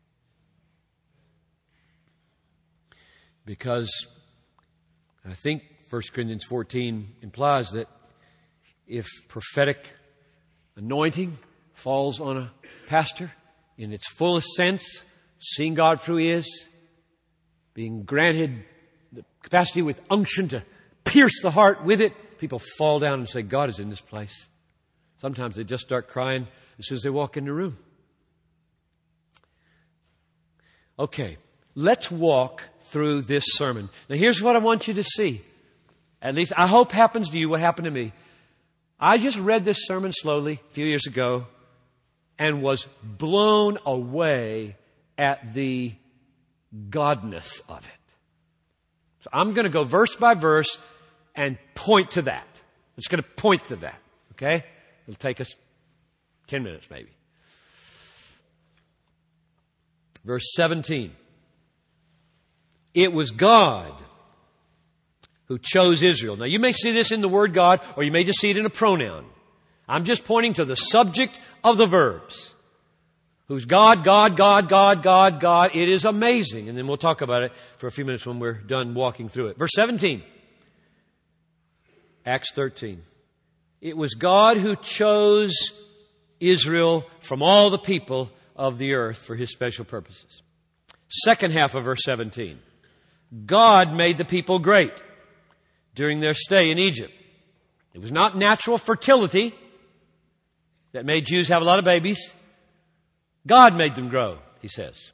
Because I think First Corinthians fourteen implies that if prophetic anointing falls on a pastor in its fullest sense, seeing God for who He is, being granted the capacity with unction to pierce the heart with it, people fall down and say, God is in this place. Sometimes they just start crying as soon as they walk in the room. Okay, let's walk through this sermon. Now here's what I want you to see. At least I hope happens to you what happened to me. I just read this sermon slowly a few years ago and was blown away at the godness of it. So I'm going to go verse by verse and point to that. I'm just going to point to that. Okay? It'll take us ten minutes maybe. Verse seventeen. It was God who chose Israel. Now, you may see this in the word God, or you may just see it in a pronoun. I'm just pointing to the subject of the verbs. Who's God, God, God, God, God, God. It is amazing. And then we'll talk about it for a few minutes when we're done walking through it. Verse seventeen. Acts thirteen. It was God who chose Israel from all the people of the earth for His special purposes. Second half of verse seventeen. God made the people great during their stay in Egypt. It was not natural fertility that made Jews have a lot of babies. God made them grow, he says.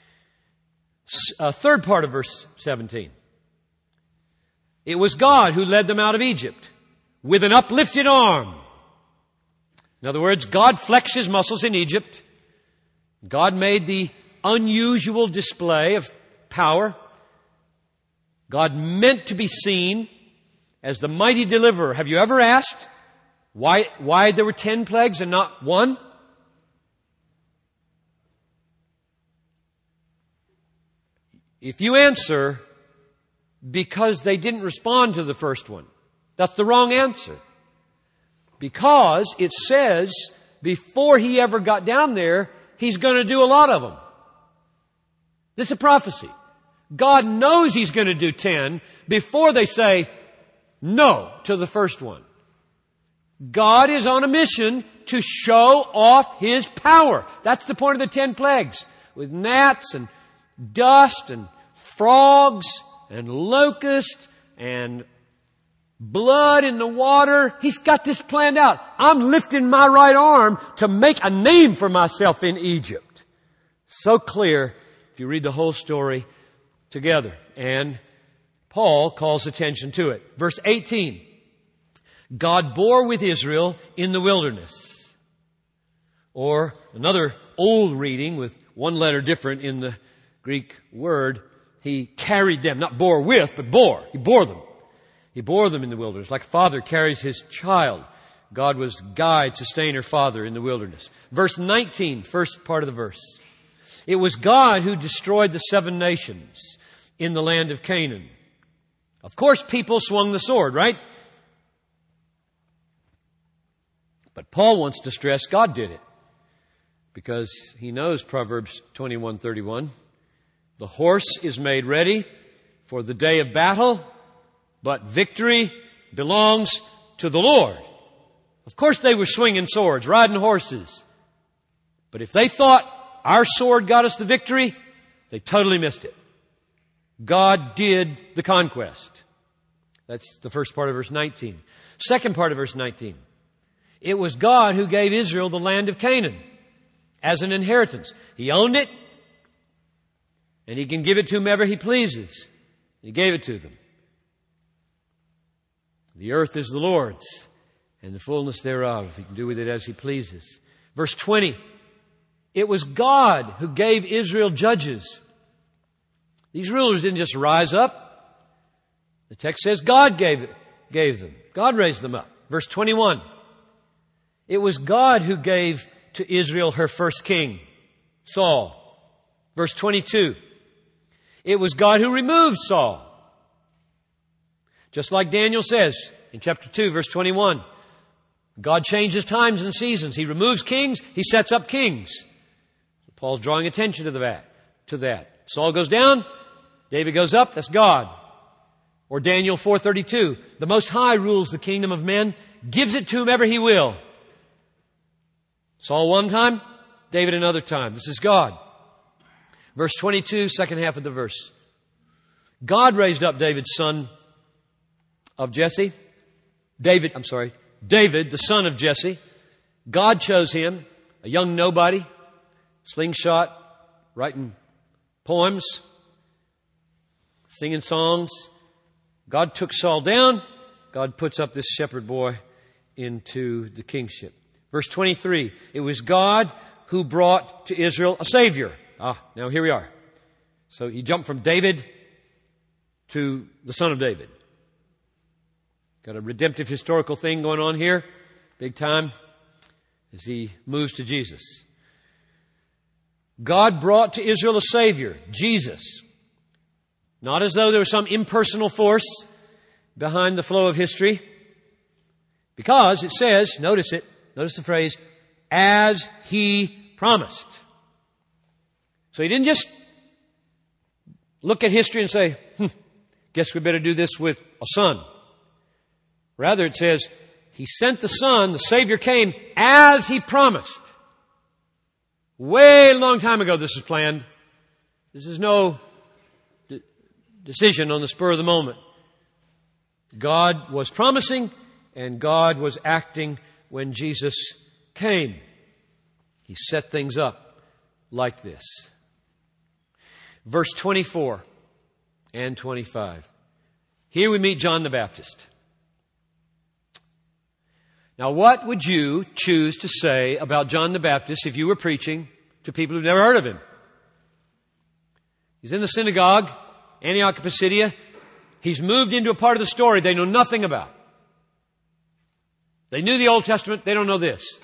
A third part of verse seventeen. It was God who led them out of Egypt with an uplifted arm. In other words, God flexed His muscles in Egypt. God made the unusual display of power. God meant to be seen as the mighty deliverer. Have you ever asked why, why there were ten plagues and not one? If you answer, because they didn't respond to the first one, that's the wrong answer. Because it says, before He ever got down there, He's going to do a lot of them. This is a prophecy. God knows He's going to do ten before they say no to the first one. God is on a mission to show off His power. That's the point of the ten plagues. With gnats and dust and frogs and locusts and blood in the water. He's got this planned out. I'm lifting my right arm to make a name for myself in Egypt. So clear if you read the whole story together. And Paul calls attention to it. Verse eighteen. God bore with Israel in the wilderness. Or another old reading with one letter different in the Greek word. He carried them, not bore with, but bore. He bore them. He bore them in the wilderness, like a father carries his child. God was guide, sustainer, father in the wilderness. Verse nineteen, first part of the verse. It was God who destroyed the seven nations in the land of Canaan. Of course, people swung the sword, right? But Paul wants to stress God did it. Because he knows Proverbs twenty-one thirty-one. The horse is made ready for the day of battle, but victory belongs to the Lord. Of course they were swinging swords, riding horses. But if they thought our sword got us the victory, they totally missed it. God did the conquest. That's the first part of verse nineteen. Second part of verse nineteen. It was God who gave Israel the land of Canaan as an inheritance. He owned it, and He can give it to whomever He pleases. He gave it to them. The earth is the Lord's, and the fullness thereof. He can do with it as He pleases. Verse twenty. It was God who gave Israel judges. These rulers didn't just rise up. The text says God gave, gave them. God raised them up. Verse twenty-one. It was God who gave to Israel her first king, Saul. Verse twenty-two. It was God who removed Saul. Just like Daniel says in chapter two, verse twenty-one. God changes times and seasons. He removes kings. He sets up kings. Paul's drawing attention to that. To that. Saul goes down. David goes up. That's God. Or Daniel four thirty-two. The Most High rules the kingdom of men, gives it to whomever He will. Saul one time, David another time. This is God. Verse twenty-two, second half of the verse. God raised up David's son of Jesse. David, I'm sorry, David, the son of Jesse. God chose him, a young nobody, slingshot, writing poems, singing songs. God took Saul down. God puts up this shepherd boy into the kingship. Verse twenty-three, it was God who brought to Israel a Savior. Ah, now here we are. So he jumped from David to the son of David. Got a redemptive historical thing going on here, big time, as he moves to Jesus. God brought to Israel a Savior, Jesus. Not as though there was some impersonal force behind the flow of history? Because it says, notice it, notice the phrase, as He promised. So He didn't just look at history and say, hmm, guess we better do this with a son. Rather, it says, He sent the Son, the Savior came as He promised. Way long time ago this was planned. This is no de- decision on the spur of the moment. God was promising and God was acting when Jesus came. He set things up like this. Verse twenty-four and twenty-five. Here we meet John the Baptist. Now, what would you choose to say about John the Baptist if you were preaching to people who've never heard of him? He's in the synagogue, Antioch of Pisidia. He's moved into a part of the story they know nothing about. They knew the Old Testament. They don't know this.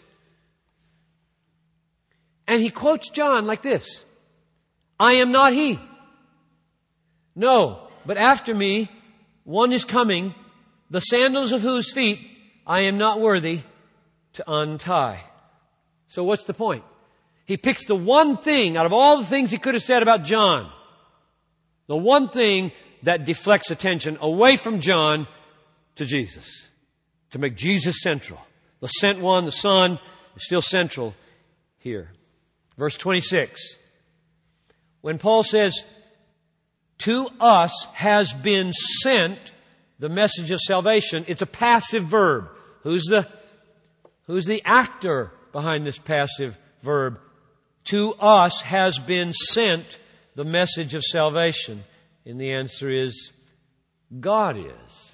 And he quotes John like this. I am not he. No, but after me, one is coming, the sandals of whose feet I am not worthy to untie. So what's the point? He picks the one thing out of all the things he could have said about John. The one thing that deflects attention away from John to Jesus. To make Jesus central. The sent one, the Son, is still central here. Verse twenty-six. When Paul says, to us has been sent the message of salvation, it's a passive verb. Who's the, who's the actor behind this passive verb? To us has been sent the message of salvation. And the answer is, God is.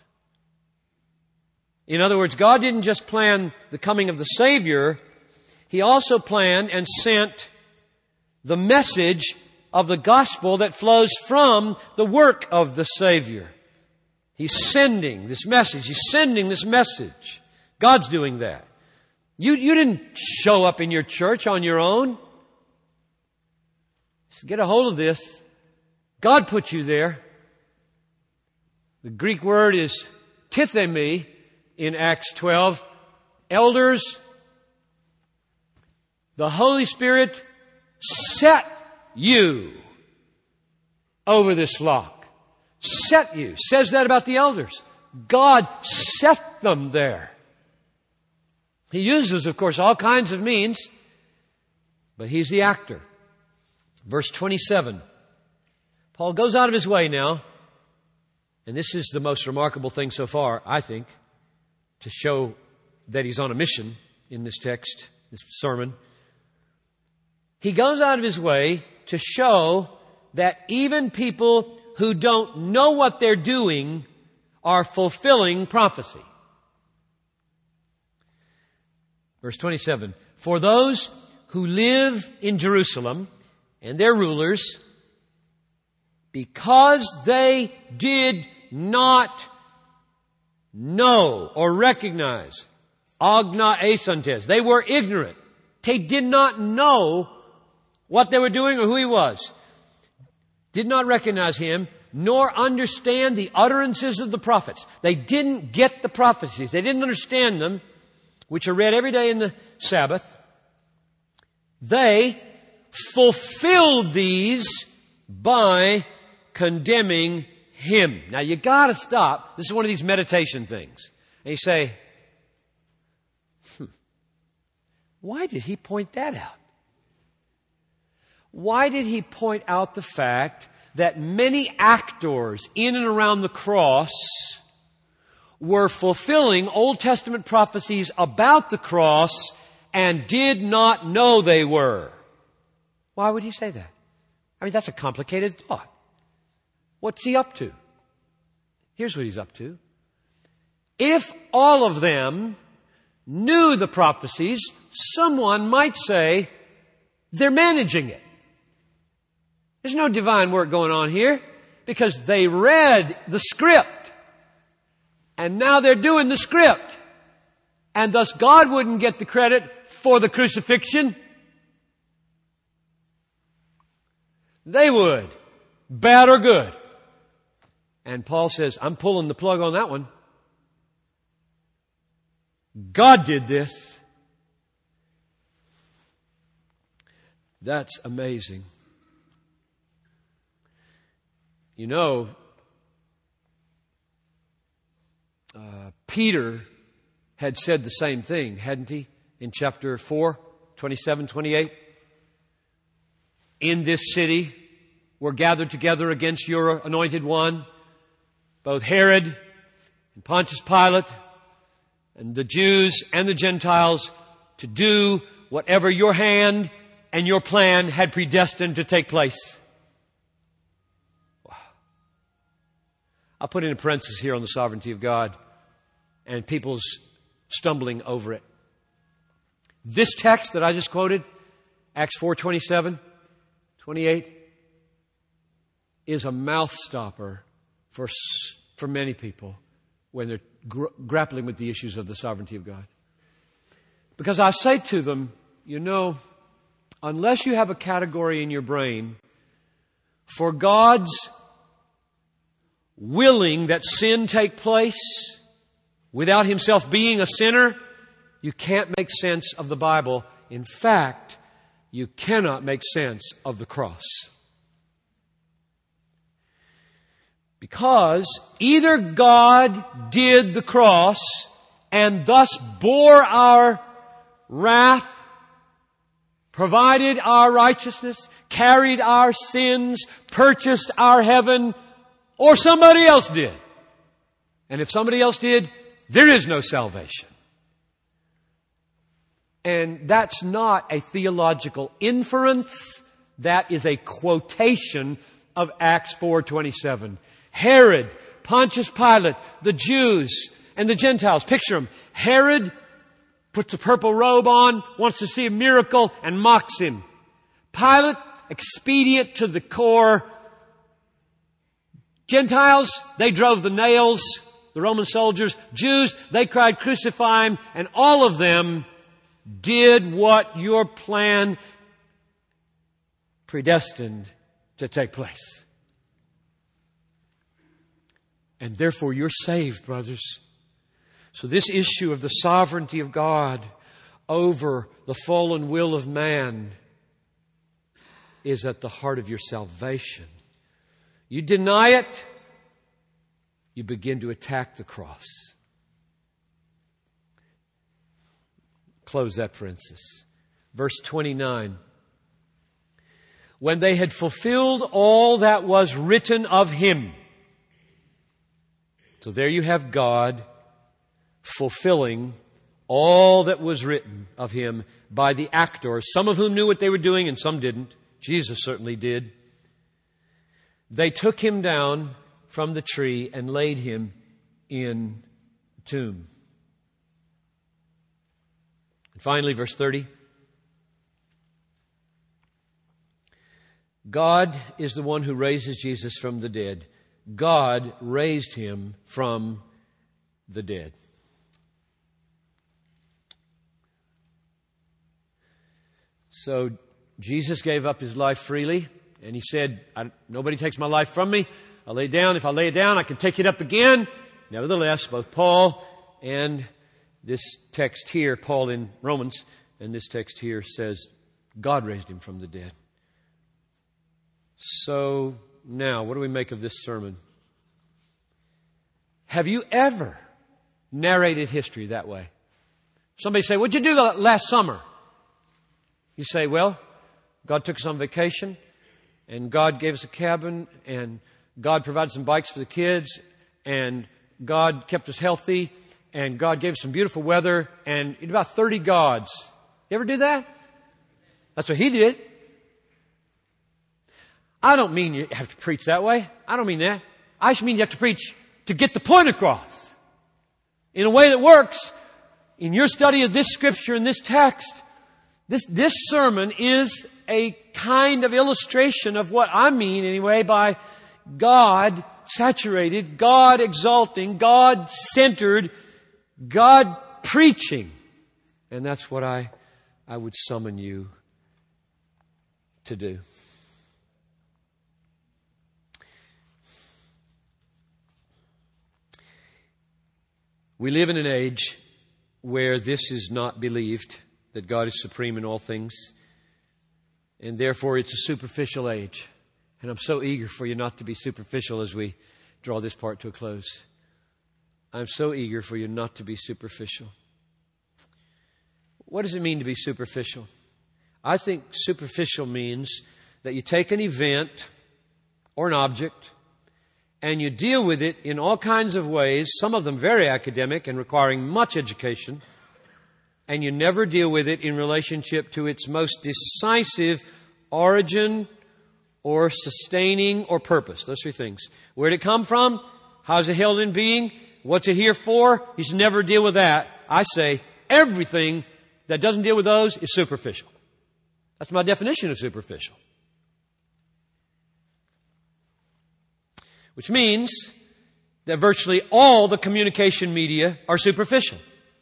In other words, God didn't just plan the coming of the Savior, He also planned and sent the message of the gospel that flows from the work of the Savior. He's sending this message. He's sending this message. God's doing that. You, you didn't show up in your church on your own. Just get a hold of this. God put you there. The Greek word is tithemi in Acts twelve. Elders, the Holy Spirit set you over this flock. Set you. Says that about the elders. God set them there. He uses, of course, all kinds of means, but He's the actor. Verse twenty-seven. Paul goes out of his way now, and this is the most remarkable thing so far, I think, to show that he's on a mission in this text, this sermon. He goes out of his way to show that even people who don't know what they're doing are fulfilling prophecy. Verse twenty-seven, for those who live in Jerusalem and their rulers, because they did not know or recognize agna esantes. They were ignorant. They did not know what they were doing or who He was. Did not recognize Him, nor understand the utterances of the prophets. They didn't get the prophecies. They didn't understand them, which are read every day in the Sabbath. They fulfilled these by condemning Him. Now you gotta stop. This is one of these meditation things. And you say, hmm, why did he point that out? Why did he point out the fact that many actors in and around the cross were fulfilling Old Testament prophecies about the cross and did not know they were? Why would he say that? I mean, that's a complicated thought. What's he up to? Here's what he's up to. If all of them knew the prophecies, someone might say they're managing it. There's no divine work going on here because they read the script and now they're doing the script. And thus God wouldn't get the credit for the crucifixion. They would. Bad or good. And Paul says, I'm pulling the plug on that one. God did this. That's amazing. You know, uh, Peter had said the same thing, hadn't he? In chapter four, twenty-seven, twenty-eight. In this city were gathered together against your anointed one, both Herod and Pontius Pilate and the Jews and the Gentiles, to do whatever your hand and your plan had predestined to take place. Wow. I'll put in a parenthesis here on the sovereignty of God and people's stumbling over it. This text that I just quoted, Acts four twenty-seven, twenty-eight, is a mouth stopper for, for many people when they're gr- grappling with the issues of the sovereignty of God. Because I say to them, you know, unless you have a category in your brain for God's willing that sin take place without Himself being a sinner, you can't make sense of the Bible. In fact, you cannot make sense of the cross. Because either God did the cross and thus bore our wrath, provided our righteousness, carried our sins, purchased our heaven, or somebody else did. And if somebody else did, there is no salvation. And that's not a theological inference. That is a quotation of Acts four twenty-seven. Herod, Pontius Pilate, the Jews, and the Gentiles. Picture them. Herod puts a purple robe on, wants to see a miracle, and mocks him. Pilate, expedient to the core. Gentiles, they drove the nails, the Roman soldiers. Jews, they cried, crucify Him. And all of them did what your plan predestined to take place. And therefore you're saved, brothers. So this issue of the sovereignty of God over the fallen will of man is at the heart of your salvation. You deny it, you begin to attack the cross. Close that parenthesis. Verse twenty-nine. When they had fulfilled all that was written of Him. So there you have God fulfilling all that was written of Him by the actors, some of whom knew what they were doing and some didn't. Jesus certainly did. They took Him down from the tree and laid Him in the tomb. And finally, verse thirty. God is the one who raises Jesus from the dead. God raised Him from the dead. So Jesus gave up His life freely, and He said, I, nobody takes my life from me. I lay it down. If I lay it down, I can take it up again. Nevertheless, both Paul and this text here, Paul in Romans, and this text here says, God raised Him from the dead. So now, what do we make of this sermon? Have you ever narrated history that way? Somebody say, what'd you do last summer? You say, well, God took us on vacation, and God gave us a cabin, and God provided some bikes for the kids, and God kept us healthy, and God gave us some beautiful weather, and about thirty gods. You ever do that? That's what He did. I don't mean you have to preach that way. I don't mean that. I just mean you have to preach to get the point across in a way that works. In your study of this scripture and this text, this, this sermon is a kind of illustration of what I mean anyway by God saturated, God exalting, God centered, God preaching. And that's what I, I would summon you to do. We live in an age where this is not believed, that God is supreme in all things. And therefore it's a superficial age. And I'm so eager for you not to be superficial as we draw this part to a close. I'm so eager for you not to be superficial. What does it mean to be superficial? I think superficial means that you take an event or an object and you deal with it in all kinds of ways, some of them very academic and requiring much education, and you never deal with it in relationship to its most decisive origin or sustaining or purpose. Those three things. Where did it come from? How is it held in being? What's it here for? You should never deal with that. I say everything that doesn't deal with those is superficial. That's my definition of superficial. Which means that virtually all the communication media are superficial.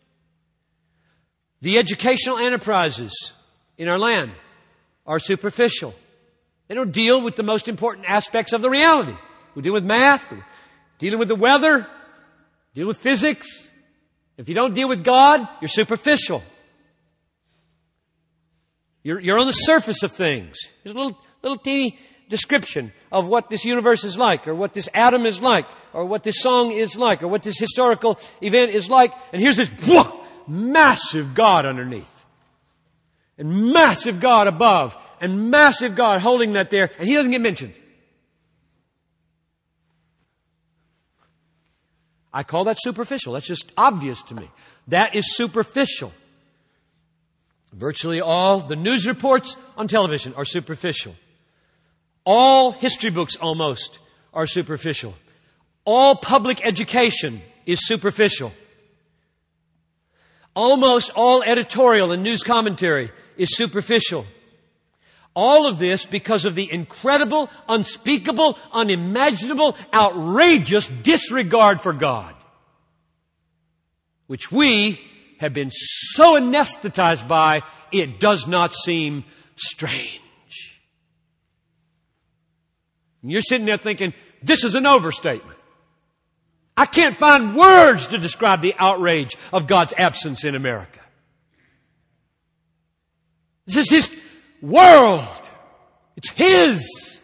The educational enterprises in our land are superficial. They don't deal with the most important aspects of the reality. We deal with math, we're dealing with the weather, deal with physics. If you don't deal with God, you're superficial. You're, you're on the surface of things. There's a little, little teeny description of what this universe is like, or what this atom is like, or what this song is like, or what this historical event is like. And here's this whoa, massive God underneath. And massive God above. And massive God holding that there. And He doesn't get mentioned. I call that superficial. That's just obvious to me. That is superficial. Virtually all the news reports on television are superficial. All history books almost are superficial. All public education is superficial. Almost all editorial and news commentary is superficial. All of this because of the incredible, unspeakable, unimaginable, outrageous disregard for God, which we have been so anesthetized by, it does not seem strange. And you're sitting there thinking, this is an overstatement. I can't find words to describe the outrage of God's absence in America. This is His world. It's His.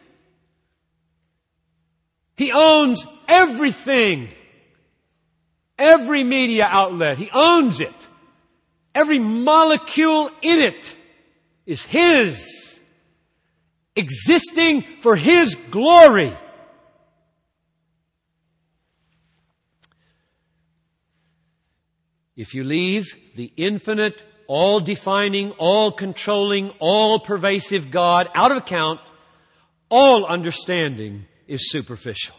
He owns everything. Every media outlet. He owns it. Every molecule in it is His. Existing for His glory. If you leave the infinite, all-defining, all-controlling, all-pervasive God out of account, all understanding is superficial.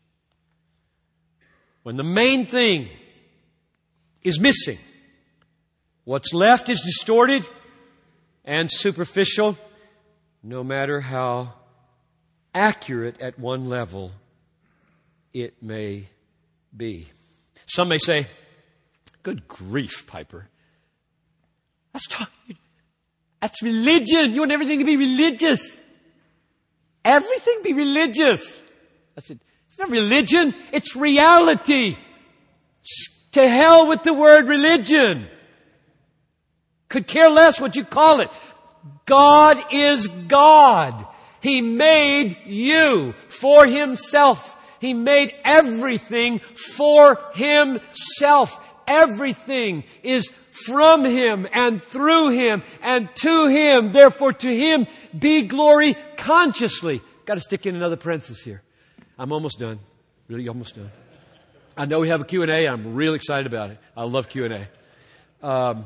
When the main thing is missing, what's left is distorted and superficial, no matter how accurate at one level it may be. Some may say, good grief, Piper. That's talk, that's religion. You want everything to be religious. Everything be religious. I said, it's not religion, it's reality. To hell with the word religion. Could care less what you call it. God is God. He made you for Himself. He made everything for Himself. Everything is from Him and through Him and to Him. Therefore, to Him be glory consciously. Got to stick in another parenthesis here. I'm almost done. Really almost done. I know we have a Q and A. I'm real excited about it. I love Q and A. Um,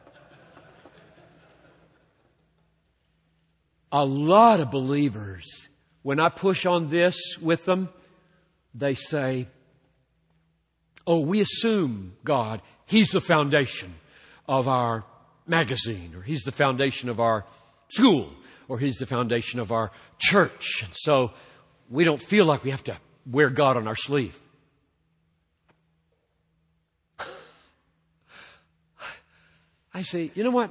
a lot of believers, when I push on this with them, they say, oh, we assume God, He's the foundation of our magazine, or He's the foundation of our school, or He's the foundation of our church. And so we don't feel like we have to wear God on our sleeve. I say, you know what?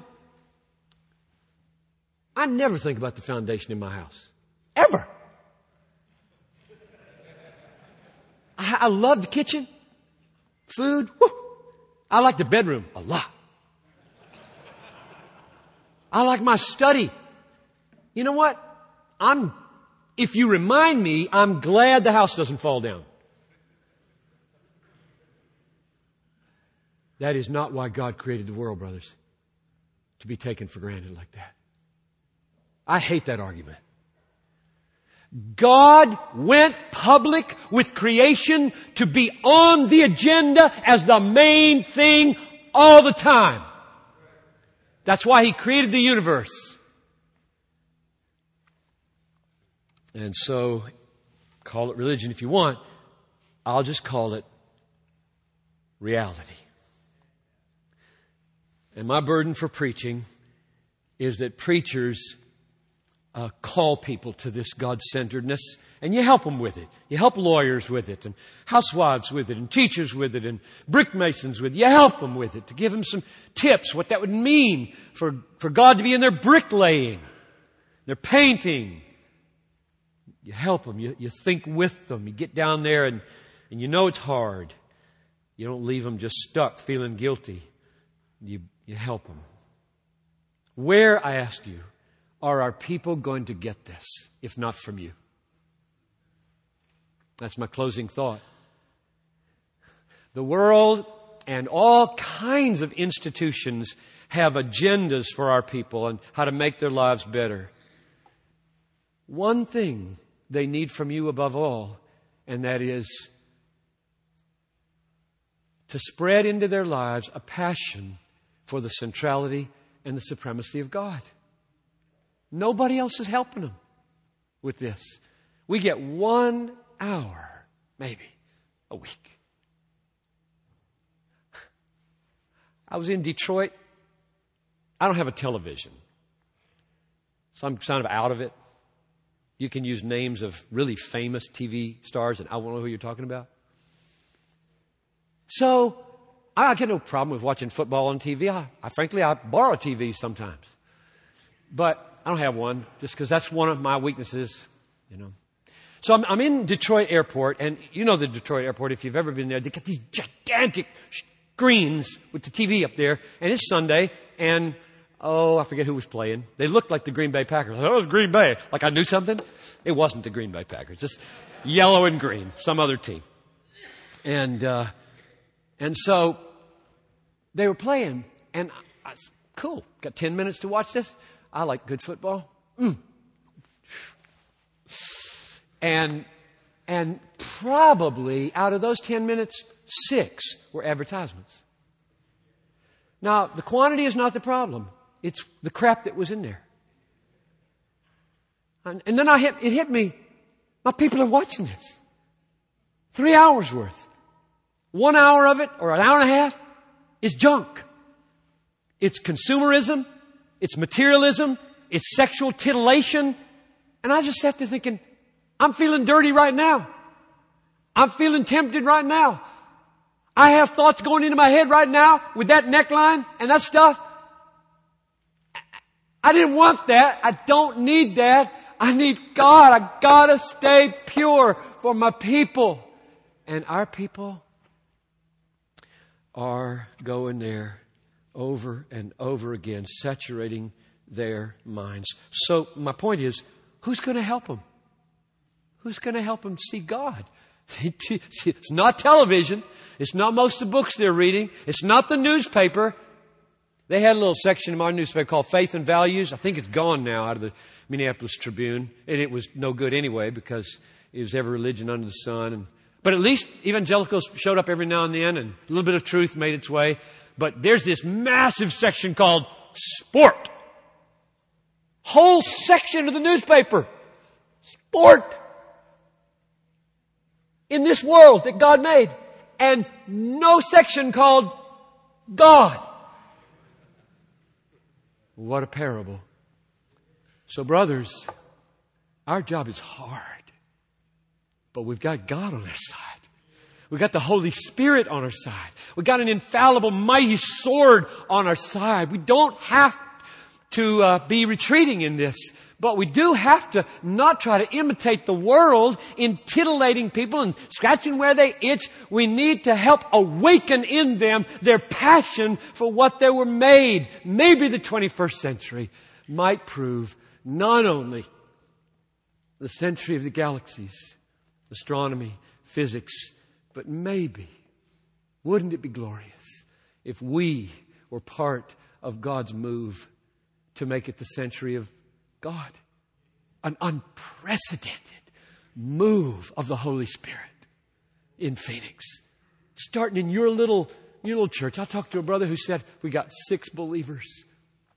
I never think about the foundation in my house. Ever. I, I love the kitchen. Food. Woo. I like the bedroom a lot. I like my study. You know what? I'm, if you remind me, I'm glad the house doesn't fall down. That is not why God created the world, brothers, to be taken for granted like that. I hate that argument. God went public with creation to be on the agenda as the main thing all the time. That's why He created the universe. And so, call it religion if you want. I'll just call it reality. And my burden for preaching is that preachers uh, call people to this God-centeredness, and you help them with it. You help lawyers with it, and housewives with it, and teachers with it, and brickmasons with it. You help them with it to give them some tips, what that would mean for, for God to be in their bricklaying, their painting. You help them. You, you think with them. You get down there, and, and you know it's hard. You don't leave them just stuck feeling guilty. You, you help them. Where, I ask you, are our people going to get this, if not from you? That's my closing thought. The world and all kinds of institutions have agendas for our people and how to make their lives better. One thing they need from you above all, and that is to spread into their lives a passion for the centrality and the supremacy of God. Nobody else is helping them with this. We get one hour, maybe, a week. I was in Detroit. I don't have a television, so I'm kind of out of it. You can use names of really famous T V stars, and I won't know who you're talking about. So I get no problem with watching football on T V. I, I frankly, I borrow T Vs sometimes. But I don't have one, just because that's one of my weaknesses, you know. So I'm, I'm in Detroit Airport, and you know the Detroit Airport, if you've ever been there, they got these gigantic screens with the T V up there, and it's Sunday, and oh, I forget who was playing. They looked like the Green Bay Packers. Oh, it was Green Bay. Like I knew something. It wasn't the Green Bay Packers. Just yellow and green, some other team. And, uh, and so they were playing, and I, I, cool, got ten minutes to watch this. I like good football. Mm. And, and probably out of those ten minutes, six were advertisements. Now, the quantity is not the problem. It's the crap that was in there. And, and then I hit, it hit me. My people are watching this. Three hours worth. One hour of it, or an hour and a half, is junk. It's consumerism. It's materialism. It's sexual titillation. And I just sat there thinking, I'm feeling dirty right now. I'm feeling tempted right now. I have thoughts going into my head right now with that neckline and that stuff. I didn't want that. I don't need that. I need God. I gotta stay pure for my people. And our people are going there over and over again, saturating their minds. So my point is, who's going to help them? Who's going to help them see God? It's not television. It's not most of the books they're reading. It's not the newspaper. They had a little section in our newspaper called Faith and Values. I think it's gone now out of the Minneapolis Tribune. And it was no good anyway because it was every religion under the sun. And, but at least evangelicals showed up every now and then and a little bit of truth made its way. But there's this massive section called Sport. Whole section of the newspaper. Sport. In this world that God made. And no section called God. What a parable. So brothers, our job is hard. But we've got God on our side. We've got the Holy Spirit on our side. We've got an infallible, mighty sword on our side. We don't have to uh, be retreating in this. But But we do have to not try to imitate the world in titillating people and scratching where they itch. We need to help awaken in them their passion for what they were made. Maybe the twenty-first century might prove not only the century of the galaxies, astronomy, physics, but maybe, wouldn't it be glorious if we were part of God's move to make it the century of God? An unprecedented move of the Holy Spirit in Phoenix. Starting in your little, your little church. I talked to a brother who said, we got six believers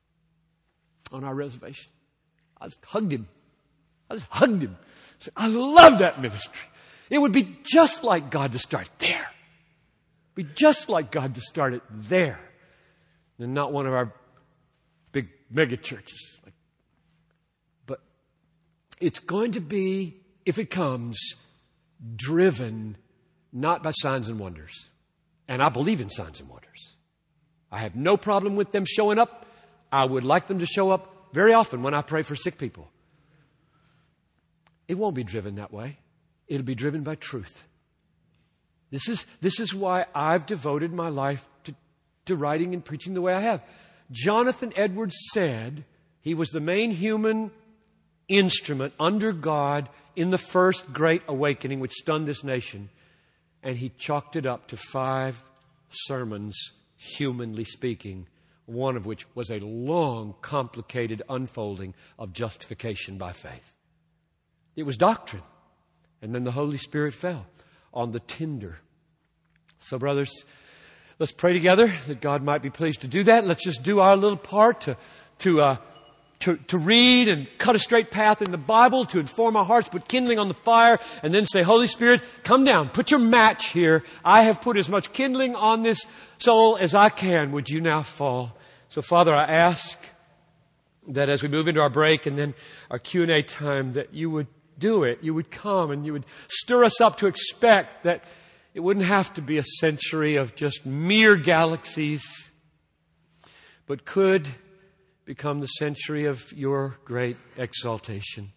on our reservation. I just hugged him. I just hugged him. I said, I love that ministry. It would be just like God to start there. Be just like God to start it there. And not one of our big mega churches. But it's going to be, if it comes, driven not by signs and wonders. And I believe in signs and wonders. I have no problem with them showing up. I would like them to show up very often when I pray for sick people. It won't be driven that way. It'll be driven by truth. This is, this is why I've devoted my life to, to writing and preaching the way I have. Jonathan Edwards said he was the main human instrument under God in the first great awakening which stunned this nation. And he chalked it up to five sermons, humanly speaking, one of which was a long, complicated unfolding of justification by faith. It was doctrine. And then the Holy Spirit fell on the tinder. So, brothers, let's pray together that God might be pleased to do that. Let's just do our little part to to uh, to, to read and cut a straight path in the Bible, to inform our hearts, put kindling on the fire, and then say, Holy Spirit, come down, put your match here. I have put as much kindling on this soul as I can. Would you now fall? So, Father, I ask that as we move into our break and then our Q and A time, that you would do it. You would come and you would stir us up to expect that it wouldn't have to be a century of just mere galaxies, but could become the century of your great exaltation.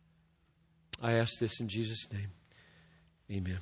I ask this in Jesus' name. Amen.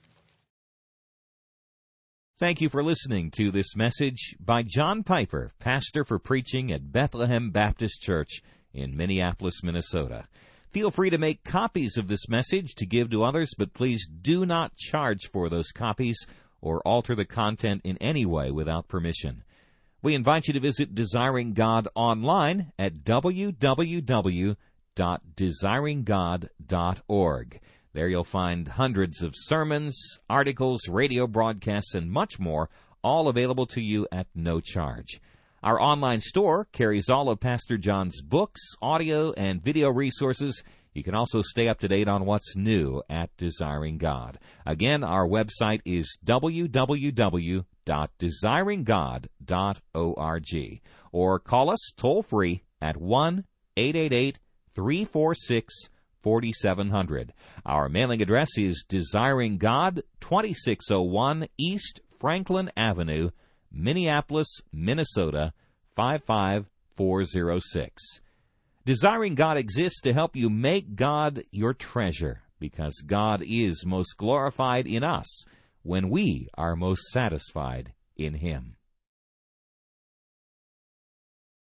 Thank you for listening to this message by John Piper, pastor for preaching at Bethlehem Baptist Church in Minneapolis, Minnesota. Feel free to make copies of this message to give to others, but please do not charge for those copies or alter the content in any way without permission. We invite you to visit Desiring God online at w w w dot desiring god dot org. There you'll find hundreds of sermons, articles, radio broadcasts, and much more, all available to you at no charge. Our online store carries all of Pastor John's books, audio, and video resources. You can also stay up to date on what's new at Desiring God. Again, our website is w w w dot desiring god dot org. Or call us toll-free at one eight eight eight, three four six, four seven zero zero. Our mailing address is Desiring God, twenty-six oh one East Franklin Avenue, Minneapolis, Minnesota, five five four zero six. Desiring God exists to help you make God your treasure, because God is most glorified in us when we are most satisfied in Him.